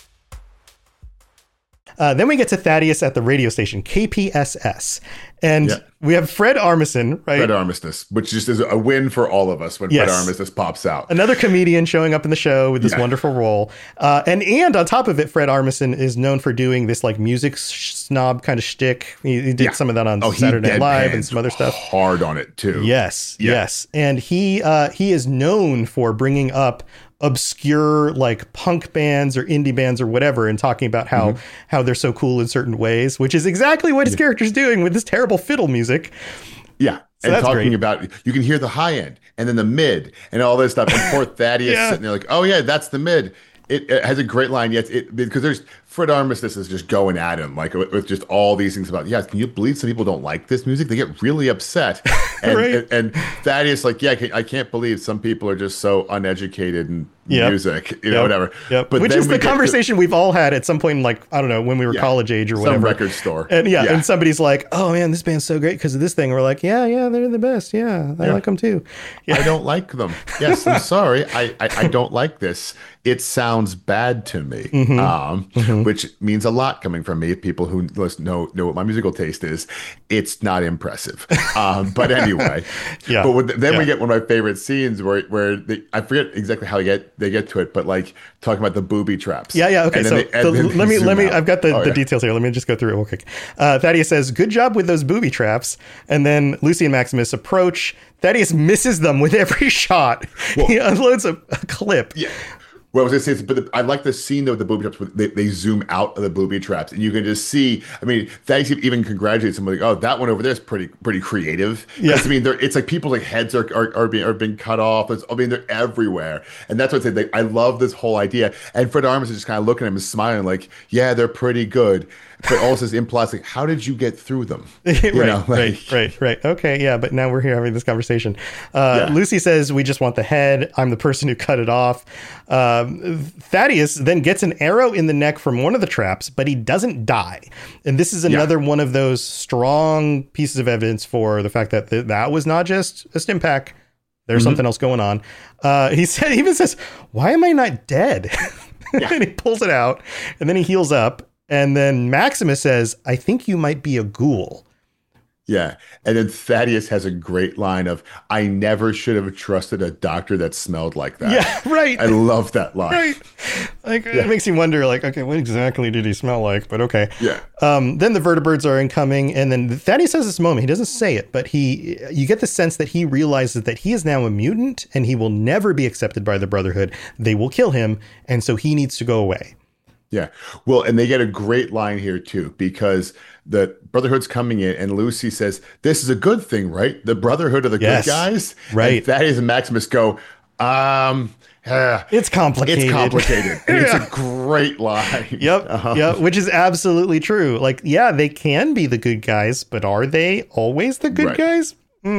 Speaker 1: Then we get to Thaddeus at the radio station, KPSS. And we have Fred Armisen, right?
Speaker 2: Fred Armistice, which just is a win for all of us when Fred Armistice pops out.
Speaker 1: Another comedian showing up in the show with this wonderful role. And on top of it, Fred Armisen is known for doing this like music snob kind of shtick. He did some of that on Saturday Night Live and some other stuff.
Speaker 2: Hard on it too.
Speaker 1: Yes. And he is known for bringing up obscure like punk bands or indie bands or whatever and talking about how they're so cool in certain ways, which is exactly what his character's doing with this terrible fiddle music.
Speaker 2: Yeah. So and talking about, you can hear the high end and then the mid and all this stuff. And poor Thaddeus sitting there like, oh yeah, that's the mid. It has a great line. Yes, because there's Fred Armistice is just going at him like with just all these things about, can you believe some people don't like this music? They get really upset. And, and Thaddeus like, I can't believe some people are just so uneducated in music, whatever.
Speaker 1: But which is the conversation we've all had at some point in like, I don't know, when we were college age or whatever.
Speaker 2: Some record store.
Speaker 1: And and somebody's like, oh man, this band's so great because of this thing. We're like, yeah, they're the best. Yeah, I like them too.
Speaker 2: I don't like them. Yes, I'm sorry. I don't like this. It sounds bad to me. which means a lot coming from me. People who know what my musical taste is. It's not impressive. But anyway,
Speaker 1: yeah.
Speaker 2: But then we get one of my favorite scenes where I forget exactly how they get to it, but like talking about the booby traps.
Speaker 1: Yeah. Okay. So let me. I've got the details here. Let me just go through it real quick. Thaddeus says, "Good job with those booby traps." And then Lucy and Maximus approach. Thaddeus misses them with every shot. He unloads a clip.
Speaker 2: Yeah. Well, I was going to say, but I like the scene though with the booby traps. They zoom out of the booby traps, and you can just see. I mean, Thaddeus even congratulates somebody. Oh, that one over there is pretty creative.
Speaker 1: Yeah.
Speaker 2: I mean, it's like people's like heads are being cut off. I mean, they're everywhere, and that's what I say. I love this whole idea. And Fred Armisen is just kind of looking at him and smiling, like, yeah, they're pretty good. But also implies like, how did you get through them?
Speaker 1: Right. Okay, yeah, but now we're here having this conversation. Lucy says, we just want the head. I'm the person who cut it off. Thaddeus then gets an arrow in the neck from one of the traps, but he doesn't die. And this is another one of those strong pieces of evidence for the fact that that was not just a stim pack. There's something else going on. He even says, why am I not dead? And he pulls it out, and then he heals up. And then Maximus says, I think you might be a ghoul.
Speaker 2: Yeah. And then Thaddeus has a great line of, I never should have trusted a doctor that smelled like that.
Speaker 1: Yeah, right.
Speaker 2: I love that line.
Speaker 1: Right. Like, it makes you wonder, like, okay, what exactly did he smell like? But okay.
Speaker 2: Yeah.
Speaker 1: Then the vertebrates are incoming. And then Thaddeus has this moment. He doesn't say it, but you get the sense that he realizes that he is now a mutant and he will never be accepted by the Brotherhood. They will kill him. And so he needs to go away.
Speaker 2: Yeah. Well, and they get a great line here, too, because the Brotherhood's coming in and Lucy says, this is a good thing, right? The Brotherhood are the good guys.
Speaker 1: Right.
Speaker 2: And Thaddeus and Maximus go,
Speaker 1: it's complicated.
Speaker 2: It's complicated. And it's a great line.
Speaker 1: Yep. Which is absolutely true. Like, yeah, they can be the good guys, but are they always the good guys?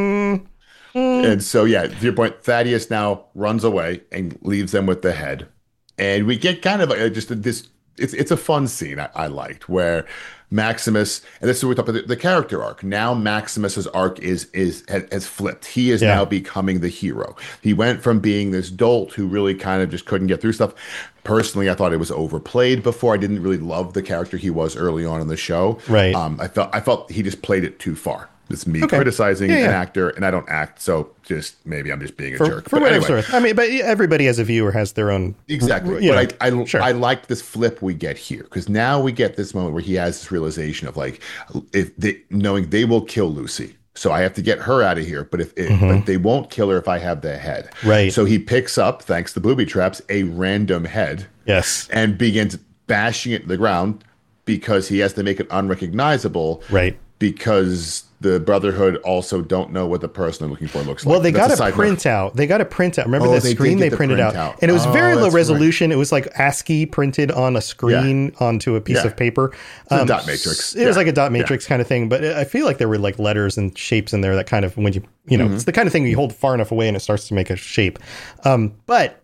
Speaker 2: And so, yeah, to your point, Thaddeus now runs away and leaves them with the head. And we get kind of just this. It's a fun scene I liked where Maximus, and this is what we talk about the character arc. Now Maximus's arc has flipped. He is now becoming the hero. He went from being this dolt who really kind of just couldn't get through stuff. Personally, I thought it was overplayed before. I didn't really love the character he was early on in the show.
Speaker 1: Right.
Speaker 2: I felt he just played it too far. It's me criticizing an actor, and I don't act, so maybe I'm just being a jerk.
Speaker 1: For whatever sort. I mean, but everybody as a viewer has their own.
Speaker 2: Exactly. But I like this flip we get here, because now we get this moment where he has this realization of like, knowing they will kill Lucy. So I have to get her out of here. But but they won't kill her if I have the head.
Speaker 1: Right.
Speaker 2: So he picks up, thanks to booby traps, a random head.
Speaker 1: Yes.
Speaker 2: And begins bashing it to the ground because he has to make it unrecognizable.
Speaker 1: Right.
Speaker 2: Because the Brotherhood also don't know what the person they're looking for looks like.
Speaker 1: Well, they got a printout. They got a printout. Remember that screen they printed out? And it was very low resolution. Right. It was like ASCII printed on a screen onto a piece of paper.
Speaker 2: A dot matrix.
Speaker 1: It was like a dot matrix kind of thing. But I feel like there were like letters and shapes in there that kind of, when you know, it's the kind of thing you hold far enough away and it starts to make a shape. But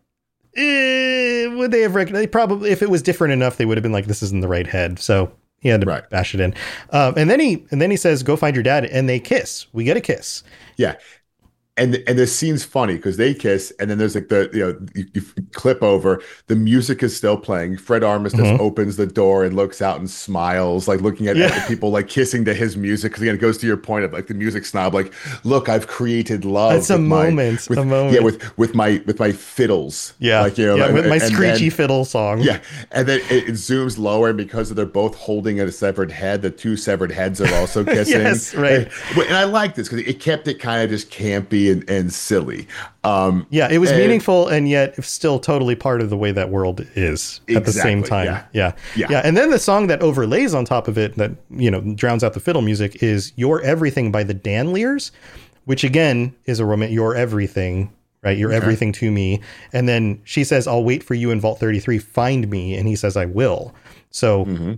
Speaker 1: would they have recognized? Probably, if it was different enough, they would have been like, this isn't the right head. So he had to bash it in. And then he says, go find your dad. And they kiss. We get a kiss.
Speaker 2: Yeah. And the scene's funny because they kiss, and then there's like you clip over, the music is still playing. Fred Armisen opens the door and looks out and smiles, like looking at the people like kissing to his music. Because again, it goes to your point of like the music snob, like, look, I've created love.
Speaker 1: It's a moment.
Speaker 2: Yeah, with my fiddles.
Speaker 1: Yeah,
Speaker 2: like,
Speaker 1: with my screechy fiddle song.
Speaker 2: Yeah, and then it zooms lower, and because they're both holding a severed head, the two severed heads are also kissing.
Speaker 1: Yes, right.
Speaker 2: And I like this because it kept it kind of just campy and silly.
Speaker 1: It was meaningful and yet still totally part of the way that world is at the same time. Yeah. And then the song that overlays on top of it that, drowns out the fiddle music is You're Everything by the Danliers, which again is a romantic, You're Everything, right? You're everything to me. And then she says, I'll wait for you in Vault 33. Find me. And he says, I will. So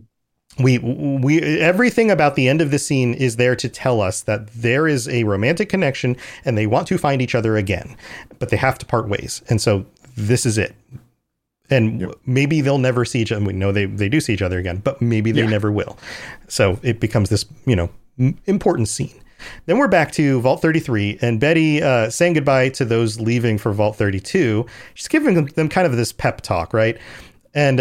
Speaker 1: we everything about the end of the scene is there to tell us that there is a romantic connection and they want to find each other again, but they have to part ways. And so this is it. And maybe they'll never see each other. We know they do see each other again, but maybe they never will. So it becomes this, important scene. Then we're back to Vault 33 and Betty saying goodbye to those leaving for Vault 32. She's giving them kind of this pep talk, right? And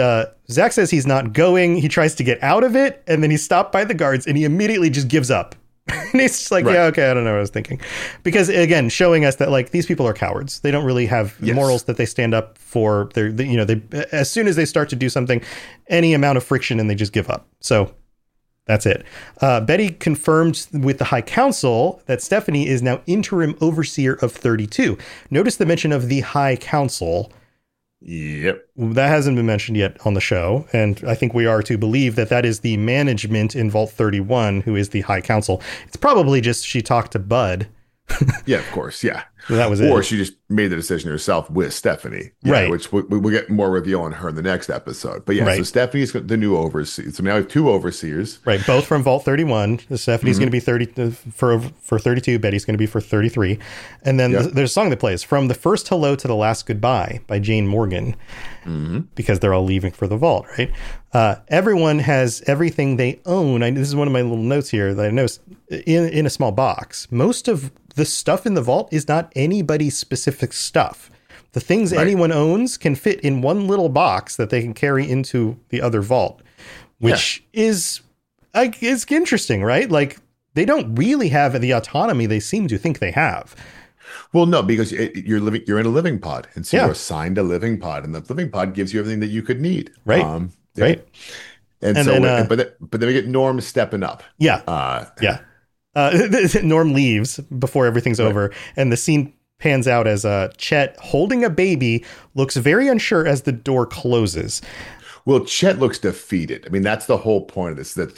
Speaker 1: Zach says he's not going. He tries to get out of it, and then he's stopped by the guards, and he immediately just gives up. And he's just like,
Speaker 2: Right.
Speaker 1: yeah, okay, I don't know what I was thinking. Because, again, showing us that, like, these people are cowards. They don't really have morals that they stand up for. They as soon as they start to do something, any amount of friction, and they just give up. So that's it. Betty confirmed with the High Council that Stephanie is now interim overseer of 32. Notice the mention of the High Council.
Speaker 2: Yep.
Speaker 1: That hasn't been mentioned yet on the show, and I think we are to believe that that is the management in Vault 31, who is the High Council. It's probably just she talked to Bud.
Speaker 2: Yeah, of course. Yeah.
Speaker 1: That was
Speaker 2: Or
Speaker 1: it.
Speaker 2: she just made the decision herself with Stephanie. Yeah,
Speaker 1: Right.
Speaker 2: Which we'll get more reveal on her in the next episode. But yeah, so
Speaker 1: Right.
Speaker 2: Stephanie's the new overseer. So now we have two overseers.
Speaker 1: Right, both from Vault 31. Stephanie's going to be 30 for 32. Betty's going to be for 33. And then there's a song that plays, From the First Hello to the Last Goodbye by Jane Morgan, because they're all leaving for the vault, right? Everyone has everything they own. This is one of my little notes here that I noticed in a small box. Most of the stuff in the vault is not anybody's specific stuff. The things anyone owns can fit in one little box that they can carry into the other vault, which is it's interesting, right? Like, they don't really have the autonomy they seem to think they have.
Speaker 2: Well, no, because you're in a living pod, and so
Speaker 1: Yeah.
Speaker 2: you're assigned a living pod, and the living pod gives you everything that you could need.
Speaker 1: Right.
Speaker 2: Yeah.
Speaker 1: Right.
Speaker 2: And so,
Speaker 1: then,
Speaker 2: but then we get Norm stepping up.
Speaker 1: Yeah. Yeah. Norm leaves before everything's over, and the scene pans out as Chet holding a baby looks very unsure as the door closes.
Speaker 2: Well, Chet looks defeated. I mean, that's the whole point of this. That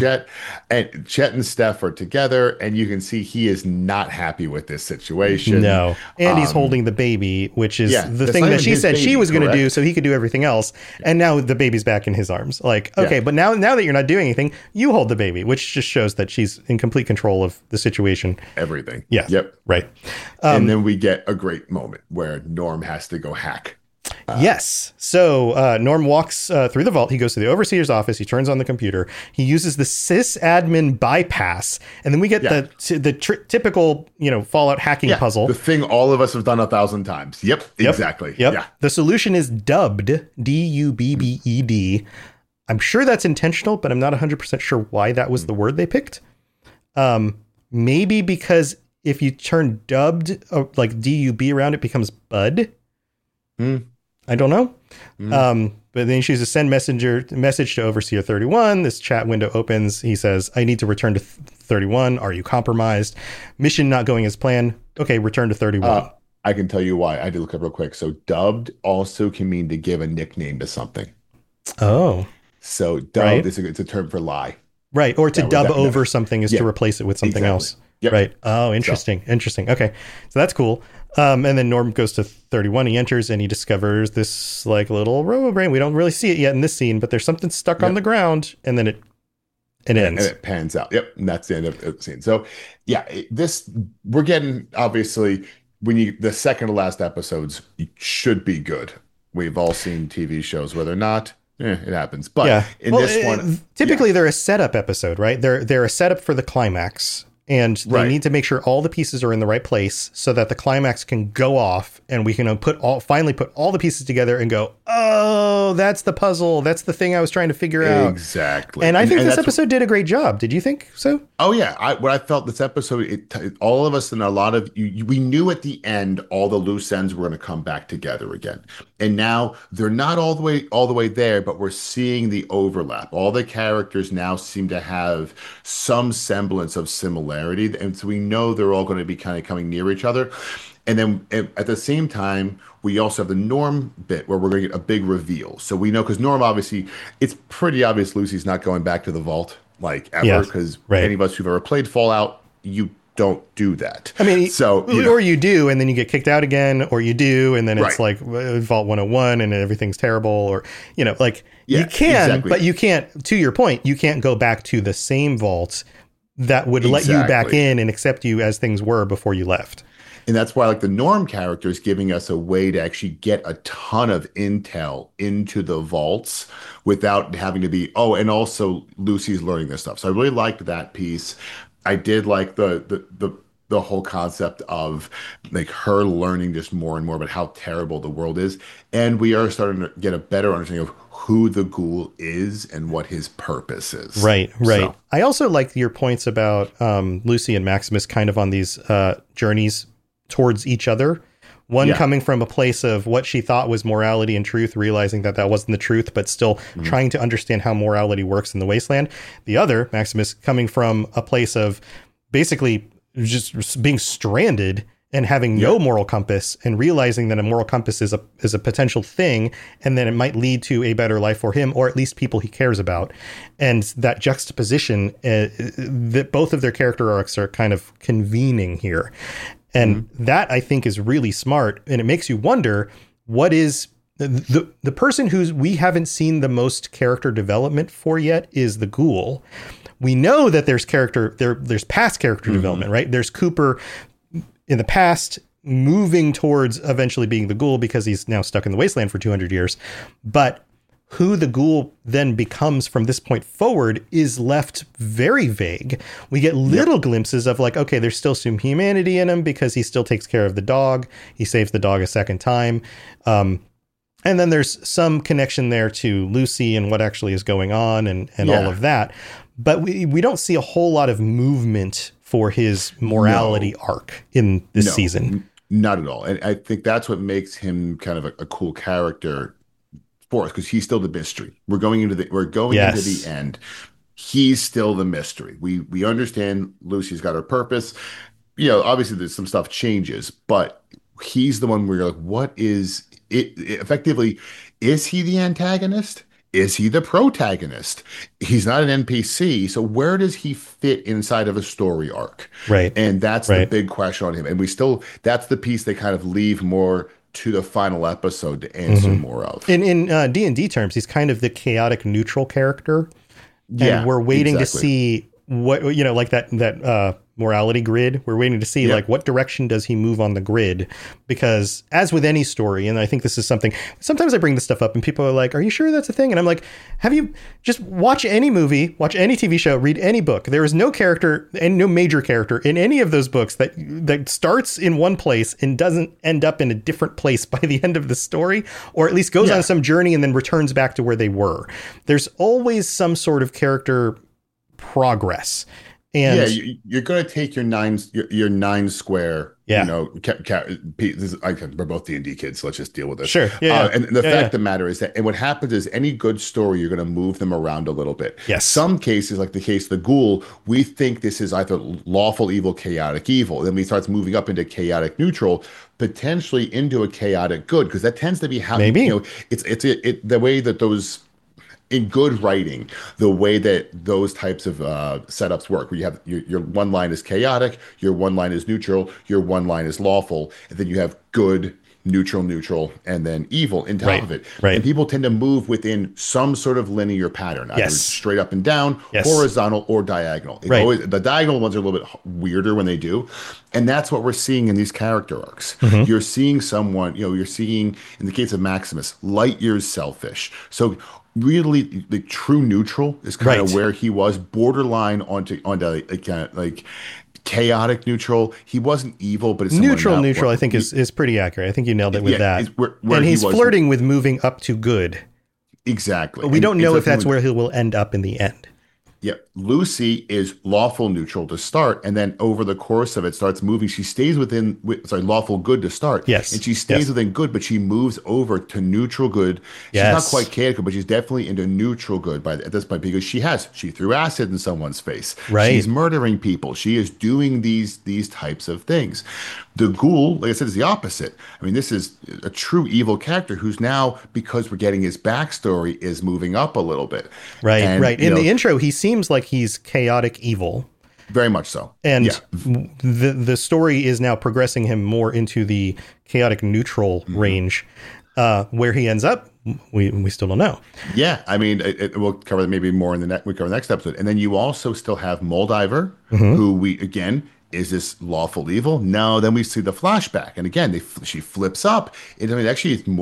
Speaker 2: Chet and Steph are together, and you can see he is not happy with this situation.
Speaker 1: No, and he's holding the baby, which is the
Speaker 2: that's
Speaker 1: thing
Speaker 2: not
Speaker 1: that
Speaker 2: even
Speaker 1: she
Speaker 2: his
Speaker 1: said she
Speaker 2: baby,
Speaker 1: was going to do,
Speaker 2: correct?
Speaker 1: so he could do everything else. And now the baby's back in his arms. Like, okay, but now that you're not doing anything, you hold the baby, which just shows that she's in complete control of the situation.
Speaker 2: Everything.
Speaker 1: Yeah.
Speaker 2: Yep.
Speaker 1: Right.
Speaker 2: And then we get a great moment where Norm has to go hack.
Speaker 1: Yes. So Norm walks through the vault. He goes to the overseer's office. He turns on the computer. He uses the sysadmin bypass, and then we get the typical Fallout hacking puzzle.
Speaker 2: The thing all of us have done 1,000 times. Yep. Exactly.
Speaker 1: Yep.
Speaker 2: Yeah.
Speaker 1: The solution is dubbed, Dubbed. I'm sure that's intentional, but I'm not 100% sure why that was the word they picked. Maybe because if you turn dubbed like DUB around, it becomes Bud. I don't know. But then she uses send message to Overseer 31. This chat window opens. He says, I need to return to 31. Are you compromised? Mission not going as planned. Okay, return to 31.
Speaker 2: I can tell you why. I did look up real quick. So dubbed also can mean to give a nickname to something.
Speaker 1: Oh.
Speaker 2: So dubbed it's a term for lie.
Speaker 1: Right. Or to dub over something is to replace it with something else.
Speaker 2: Yep.
Speaker 1: Right. Oh, interesting. Interesting. Okay. So that's cool. And then Norm goes to 31. He enters and he discovers this like little robo brain. We don't really see it yet in this scene, but there's something stuck on the ground, and then it ends.
Speaker 2: And it pans out. Yep. And that's the end of the scene. So yeah, we're getting, obviously, the second to last episodes should be good. We've all seen TV shows where they're not. It happens. But in this one,
Speaker 1: typically they're a setup episode, right? They're a setup for the climax. And they need to make sure all the pieces are in the right place so that the climax can go off and we can finally put all the pieces together and go, oh, that's the puzzle. That's the thing I was trying to figure out.
Speaker 2: Exactly.
Speaker 1: And I think this episode did a great job. Did you think so?
Speaker 2: Oh, yeah. What I felt this episode, all of us and a lot of we knew at the end all the loose ends were going to come back together again. And now they're not all the way there, but we're seeing the overlap. All the characters now seem to have some semblance of similarity. And so we know they're all going to be kind of coming near each other. And then at the same time, we also have the Norm bit where we're going to get a big reveal. So we know, because Norm, obviously, it's pretty obvious Lucy's not going back to the vault, like, ever, because any of us who've ever played Fallout, you don't do that.
Speaker 1: I mean,
Speaker 2: so
Speaker 1: or you do, and then you get kicked out again, or you do, and then it's like Vault 101 and everything's terrible, or, you can, but you can't, to your point, you can't go back to the same vault that would let you back in and accept you as things were before you left.
Speaker 2: And that's why, like, the Norm character is giving us a way to actually get a ton of intel into the vaults without having to be, and also Lucy's learning this stuff. So I really liked that piece. I did like the the whole concept of like her learning just more and more about how terrible the world is. And we are starting to get a better understanding of who the ghoul is and what his purpose is.
Speaker 1: Right, right.
Speaker 2: So,
Speaker 1: I also like your points about Lucy and Maximus kind of on these journeys towards each other. One coming from a place of what she thought was morality and truth, realizing that that wasn't the truth, but still trying to understand how morality works in the wasteland. The other, Maximus, coming from a place of basically just being stranded and having no moral compass, and realizing that a moral compass is a potential thing, and then it might lead to a better life for him, or at least people he cares about. And that juxtaposition, that both of their character arcs are kind of convening here. And that, I think, is really smart. And it makes you wonder, what is the person who's we haven't seen the most character development for yet is the ghoul. We know that there's there's past character development, right? There's Cooper in the past moving towards eventually being the ghoul because he's now stuck in the wasteland for 200 years. But who the ghoul then becomes from this point forward is left very vague. We get little glimpses of like, okay, there's still some humanity in him because he still takes care of the dog. He saves the dog a second time. And then there's some connection there to Lucy and what actually is going on and all of that. But we don't see a whole lot of movement for his morality arc in this season.
Speaker 2: Not at all. And I think that's what makes him kind of a cool character for us, because he's still the mystery. We're going into the end. He's still the mystery. We understand Lucy's got her purpose. You know, obviously there's some stuff changes, but he's the one where you're like, what is it effectively? Is he the antagonist? Is he the protagonist? He's not an NPC. So where does he fit inside of a story arc?
Speaker 1: Right.
Speaker 2: And that's the big question on him. And that's the piece they kind of leave more to the final episode to answer more of.
Speaker 1: In D&D terms, he's kind of the chaotic neutral character. And we're waiting to see what, like that morality grid. We're waiting to see like what direction does he move on the grid? Because as with any story, and I think this is something, sometimes I bring this stuff up and people are like, are you sure that's a thing? And I'm like, have you just watch any movie, watch any TV show, read any book. There is no character and no major character in any of those books that starts in one place and doesn't end up in a different place by the end of the story, or at least goes on some journey and then returns back to where they were. There's always some sort of character progress. And
Speaker 2: you're going to take your nine square, we're both D&D kids, so let's just deal with this.
Speaker 1: Sure.
Speaker 2: And the fact of the matter is that, and what happens is any good story, you're going to move them around a little bit.
Speaker 1: Yes.
Speaker 2: Some cases, like the case of the ghoul, we think this is either lawful evil, chaotic evil. Then we start moving up into chaotic neutral, potentially into a chaotic good, because that tends to be how, it's the way that those, in good writing, the way that those types of setups work, where you have your one line is chaotic, your one line is neutral, your one line is lawful, and then you have good, neutral, and then evil in top of it.
Speaker 1: Right.
Speaker 2: And people tend to move within some sort of linear pattern, either straight up and down, horizontal, or diagonal. The diagonal ones are a little bit weirder when they do. And that's what we're seeing in these character arcs. You're seeing someone, you're seeing, in the case of Maximus, light years selfish. So really, the true neutral is kind of where he was, borderline onto like chaotic neutral. He wasn't evil, but it's
Speaker 1: neutral. I think is pretty accurate. I think you nailed it with that. And he's flirting with moving up to good.
Speaker 2: Exactly.
Speaker 1: But we don't know if that's where he will end up in the end.
Speaker 2: Yeah, Lucy is lawful neutral to start, and then over the course of it starts moving. She stays lawful good to start.
Speaker 1: Yes.
Speaker 2: And she stays within good, but she moves over to neutral good. She's not quite chaotic, but she's definitely into neutral good at this point, because she threw acid in someone's face.
Speaker 1: Right.
Speaker 2: She's murdering people. She is doing these types of things. The ghoul, like I said, is the opposite. I mean, this is a true evil character who's now, because we're getting his backstory, is moving up a little bit.
Speaker 1: Right, right. In the intro, he seems like he's chaotic evil.
Speaker 2: Very much so.
Speaker 1: And the story is now progressing him more into the chaotic neutral range, where he ends up. We still don't know.
Speaker 2: Yeah, I mean, we'll cover that maybe more in we cover the next episode. And then you also still have Moldiver, who is this lawful evil? No. Then we see the flashback, and again, she flips up. Actually, it's more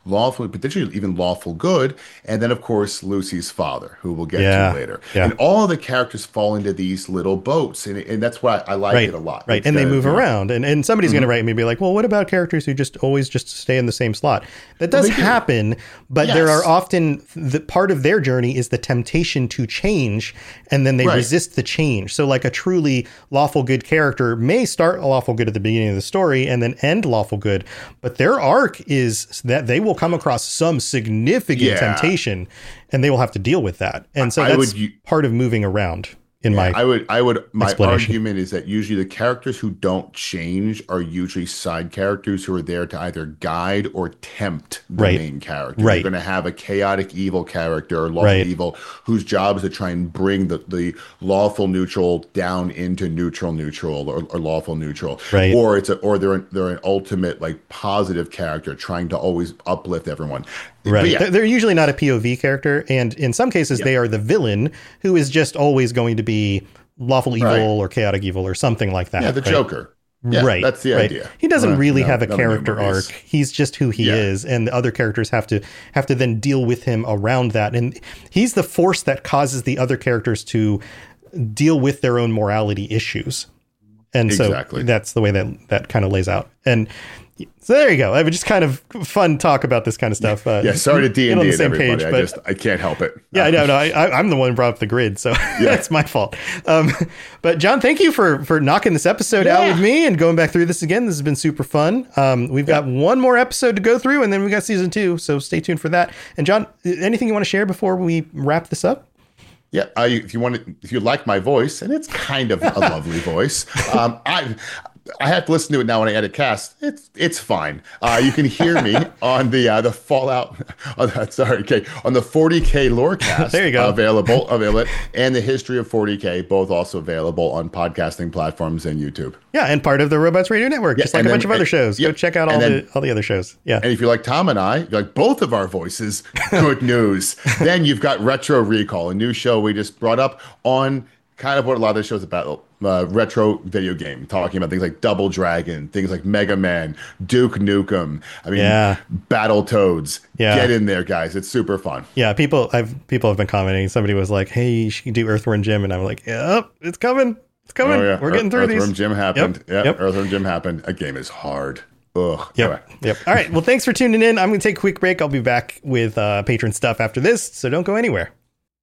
Speaker 2: lawful, potentially even lawful good, and then of course Lucy's father, who we'll get to later.
Speaker 1: Yeah.
Speaker 2: And all the characters fall into these little boats, and that's why I like it a lot.
Speaker 1: Right, and they move around, and somebody's going to write me and be like, well, what about characters who just always just stay in the same slot? That does happen, but there are often, the part of their journey is the temptation to change, and then they resist the change. So like a truly lawful good character may start a lawful good at the beginning of the story and then end lawful good, but their arc is that they will come across some significant temptation, and they will have to deal with that. And so that's part of moving around. My
Speaker 2: argument is that usually the characters who don't change are usually side characters who are there to either guide or tempt the main character. You're going to have a chaotic evil character or lawful evil whose job is to try and bring the lawful neutral down into neutral or lawful neutral. Right. Or they're an ultimate like positive character trying to always uplift everyone.
Speaker 1: Right. They're usually not a POV character. And in some cases, they are the villain who is just always going to be lawful evil or chaotic evil or something like that.
Speaker 2: Yeah, the Joker. Yeah, that's the idea.
Speaker 1: He doesn't really have a character arc. He's just who he is. And the other characters have to then deal with him around that. And he's the force that causes the other characters to deal with their own morality issues. And so that's the way that kind of lays out. And so there you go. I mean, just kind of fun talk about this kind of stuff.
Speaker 2: Sorry to D&D on the same everybody. Page, I can't help it.
Speaker 1: Yeah, no. I'm the one who brought up the grid, so that's my fault. But John, thank you for knocking this episode out with me and going back through this again. This has been super fun. We've got one more episode to go through, and then we got season 2. So stay tuned for that. And John, anything you want to share before we wrap this up?
Speaker 2: Yeah, if you like my voice, and it's kind of a lovely voice, I have to listen to it now when I edit cast. It's fine. You can hear me on the Fallout. On the 40K Lorecast.
Speaker 1: There you go.
Speaker 2: Available, and the History of 40K, both also available on podcasting platforms and YouTube.
Speaker 1: Yeah, and part of the Robots Radio Network, just like a bunch of other shows. Go check out all the other shows. Yeah.
Speaker 2: And if you like Tom and I, you like both of our voices, good news. Then you've got Retro Recall, a new show we just brought up on kind of what a lot of the shows about. Retro video game, talking about things like Double Dragon, things like Mega Man, Duke Nukem. I mean, Battletoads. Yeah. Get in there, guys. It's super fun.
Speaker 1: Yeah, people have been commenting. Somebody was like, "Hey, you should do Earthworm Jim," and I'm like, "Yep, it's coming. It's coming. Oh, yeah. We're getting through these."
Speaker 2: Earthworm Jim happened. Yep. Earthworm Jim happened. A game is hard. Ugh.
Speaker 1: Yep. All right. Well, thanks for tuning in. I'm going to take a quick break. I'll be back with patron stuff after this, so don't go anywhere.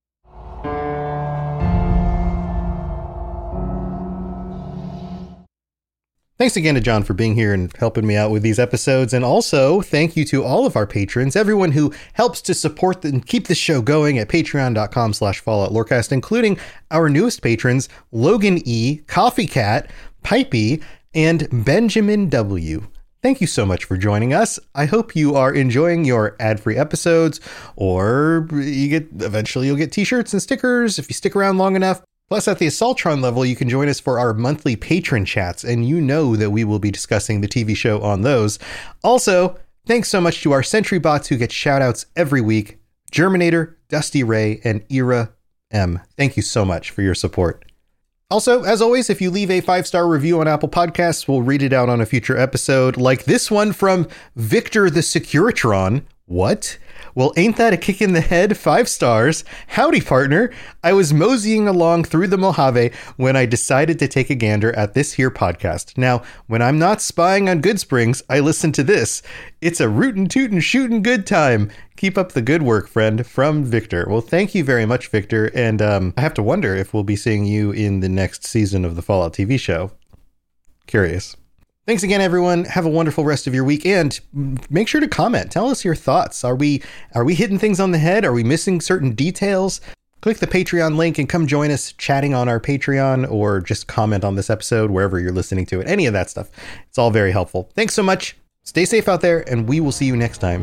Speaker 1: Thanks again to John for being here and helping me out with these episodes. And also, thank you to all of our patrons, everyone who helps to support and keep this show going at patreon.com/Fallout Lorecast, including our newest patrons, Logan E., Coffee Cat, Pipey, and Benjamin W. Thank you so much for joining us. I hope you are enjoying your ad-free episodes, or eventually you'll get t-shirts and stickers if you stick around long enough. Plus, at the Assaultron level, you can join us for our monthly patron chats, and you know that we will be discussing the TV show on those. Also, thanks so much to our Sentry bots who get shoutouts every week, Germinator, Dusty Ray, and Ira M. Thank you so much for your support. Also, as always, if you leave a 5-star review on Apple Podcasts, we'll read it out on a future episode, like this one from Victor the Securitron. What? Well, ain't that a kick in the head? 5 stars. Howdy, partner. I was moseying along through the Mojave when I decided to take a gander at this here podcast. Now, when I'm not spying on Good Springs, I listen to this. It's a rootin' tootin' shootin' good time. Keep up the good work, friend. From Victor. Well, thank you very much, Victor. And I have to wonder if we'll be seeing you in the next season of the Fallout TV show. Curious. Thanks again, everyone. Have a wonderful rest of your week, and make sure to comment. Tell us your thoughts. Are we hitting things on the head? Are we missing certain details? Click the Patreon link and come join us chatting on our Patreon, or just comment on this episode wherever you're listening to it. Any of that stuff. It's all very helpful. Thanks so much. Stay safe out there, and we will see you next time.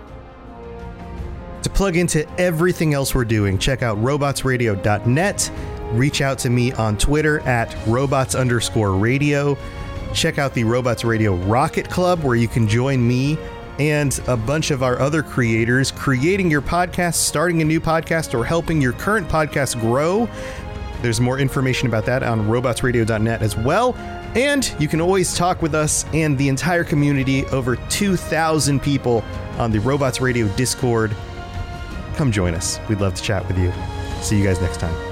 Speaker 1: To plug into everything else we're doing, check out robotsradio.net. Reach out to me on Twitter at robots_radio. Check out the Robots Radio Rocket Club, where you can join me and a bunch of our other creators creating your podcast, starting a new podcast, or helping your current podcast grow. There's more information about that on robotsradio.net as well. And you can always talk with us and the entire community, over 2,000 people on the Robots Radio Discord. Come join us. We'd love to chat with you. See you guys next time.